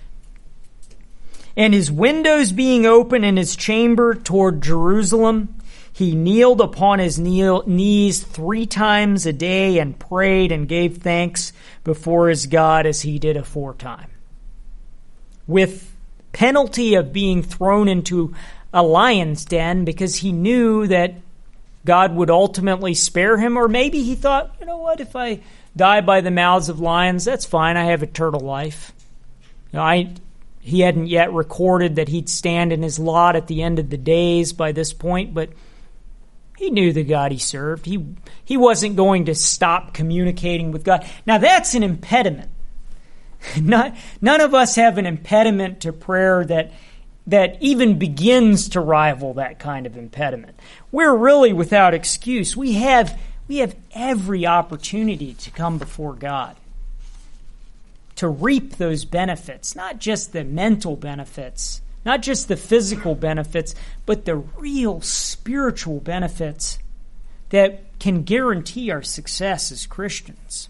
And his windows being open in his chamber toward Jerusalem, he kneeled upon his knees three times a day and prayed and gave thanks before his God as he did aforetime. With penalty of being thrown into a lion's den because he knew that God would ultimately spare him, or maybe he thought, you know what, if I die by the mouths of lions, that's fine, I have eternal life. You know, I he hadn't yet recorded that he'd stand in his lot at the end of the days by this point, but he knew the God he served. He he wasn't going to stop communicating with God. Now that's an impediment. Not, none of us have an impediment to prayer that that even begins to rival that kind of impediment. We're really without excuse. We have we have every opportunity to come before God, to reap those benefits, not just the mental benefits, not just the physical benefits, but the real spiritual benefits that can guarantee our success as Christians.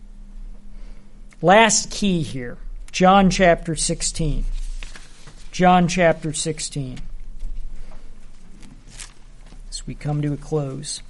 Last key here, John chapter sixteen. John chapter sixteen. As we come to a close.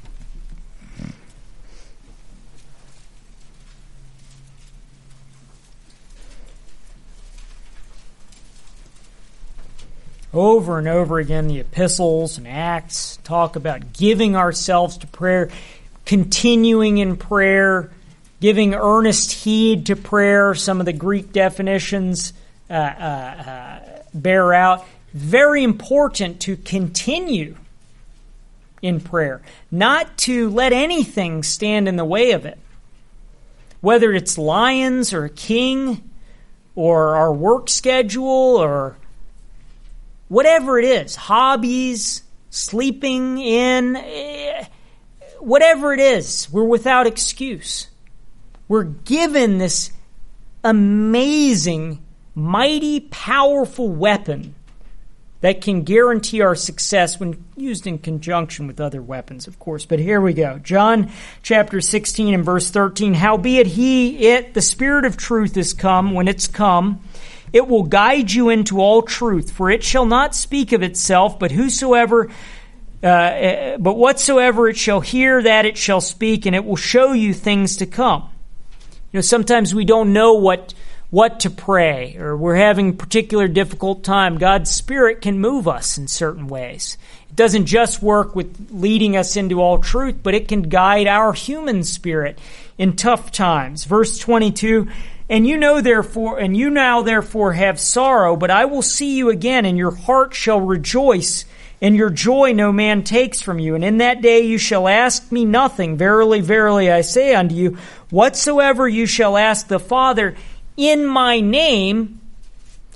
Over and over again, the epistles and Acts talk about giving ourselves to prayer, continuing in prayer, giving earnest heed to prayer. Some of the Greek definitions uh, uh, uh, bear out. Very important to continue in prayer, not to let anything stand in the way of it. Whether it's lions or a king or our work schedule or whatever it is, hobbies, sleeping in, eh, whatever it is, we're without excuse. We're given this amazing, mighty, powerful weapon that can guarantee our success when used in conjunction with other weapons, of course. But here we go. John chapter sixteen and verse thirteen. Howbeit he, it, the Spirit of truth is come. When it's come, it will guide you into all truth. For it shall not speak of itself, but whosoever, uh, but whatsoever it shall hear, that it shall speak, and it will show you things to come. You know, sometimes we don't know what what to pray, or we're having a particular difficult time. God's Spirit can move us in certain ways. It doesn't just work with leading us into all truth, but it can guide our human spirit in tough times. Verse twenty-two, and you know therefore, and you now therefore have sorrow, but I will see you again, and your heart shall rejoice, and your joy no man takes from you. And in that day you shall ask me nothing. Verily, verily, I say unto you, whatsoever you shall ask the Father in my name,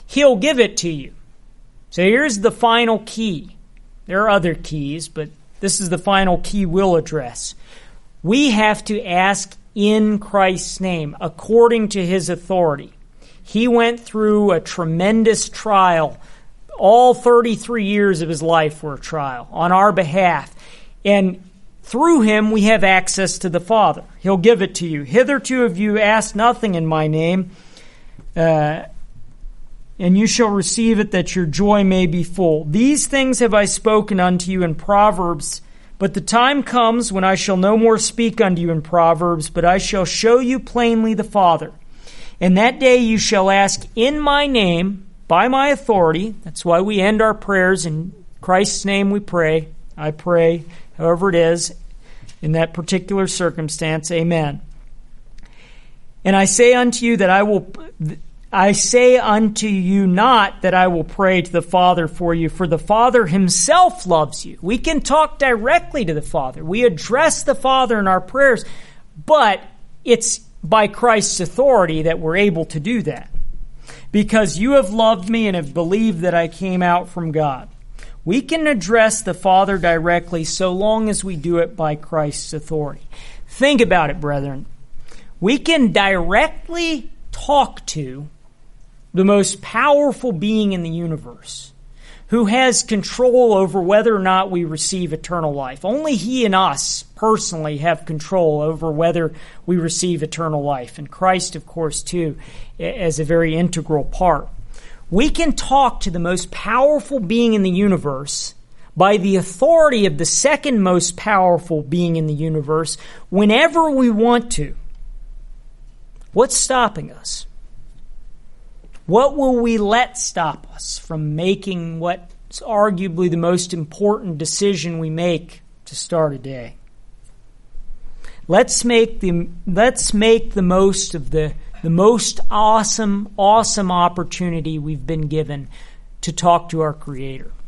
He'll give it to you. So here's the final key. There are other keys, but this is the final key we'll address. We have to ask in Christ's name, according to his authority. He went through a tremendous trial. All thirty-three years of his life were a trial on our behalf. And through him, we have access to the Father. He'll give it to you. Hitherto have you asked nothing in my name, uh, and you shall receive it that your joy may be full. These things have I spoken unto you in Proverbs, but the time comes when I shall no more speak unto you in Proverbs, but I shall show you plainly the Father. And that day you shall ask in my name, by my authority. That's why we end our prayers in Christ's name we pray. I pray, however it is, in that particular circumstance. Amen. And I say unto you that I will... I say unto you not that I will pray to the Father for you, for the Father himself loves you. We can talk directly to the Father. We address the Father in our prayers, but it's by Christ's authority that we're able to do that. Because you have loved me and have believed that I came out from God. We can address the Father directly so long as we do it by Christ's authority. Think about it, brethren. We can directly talk to the most powerful being in the universe, who has control over whether or not we receive eternal life. Only he and us personally have control over whether we receive eternal life. And Christ, of course, too, as a very integral part. We can talk to the most powerful being in the universe by the authority of the second most powerful being in the universe whenever we want to. What's stopping us? What will we let stop us from making what's arguably the most important decision we make to start a day? Let's make the let's make the most of the the most awesome, awesome opportunity we've been given to talk to our Creator.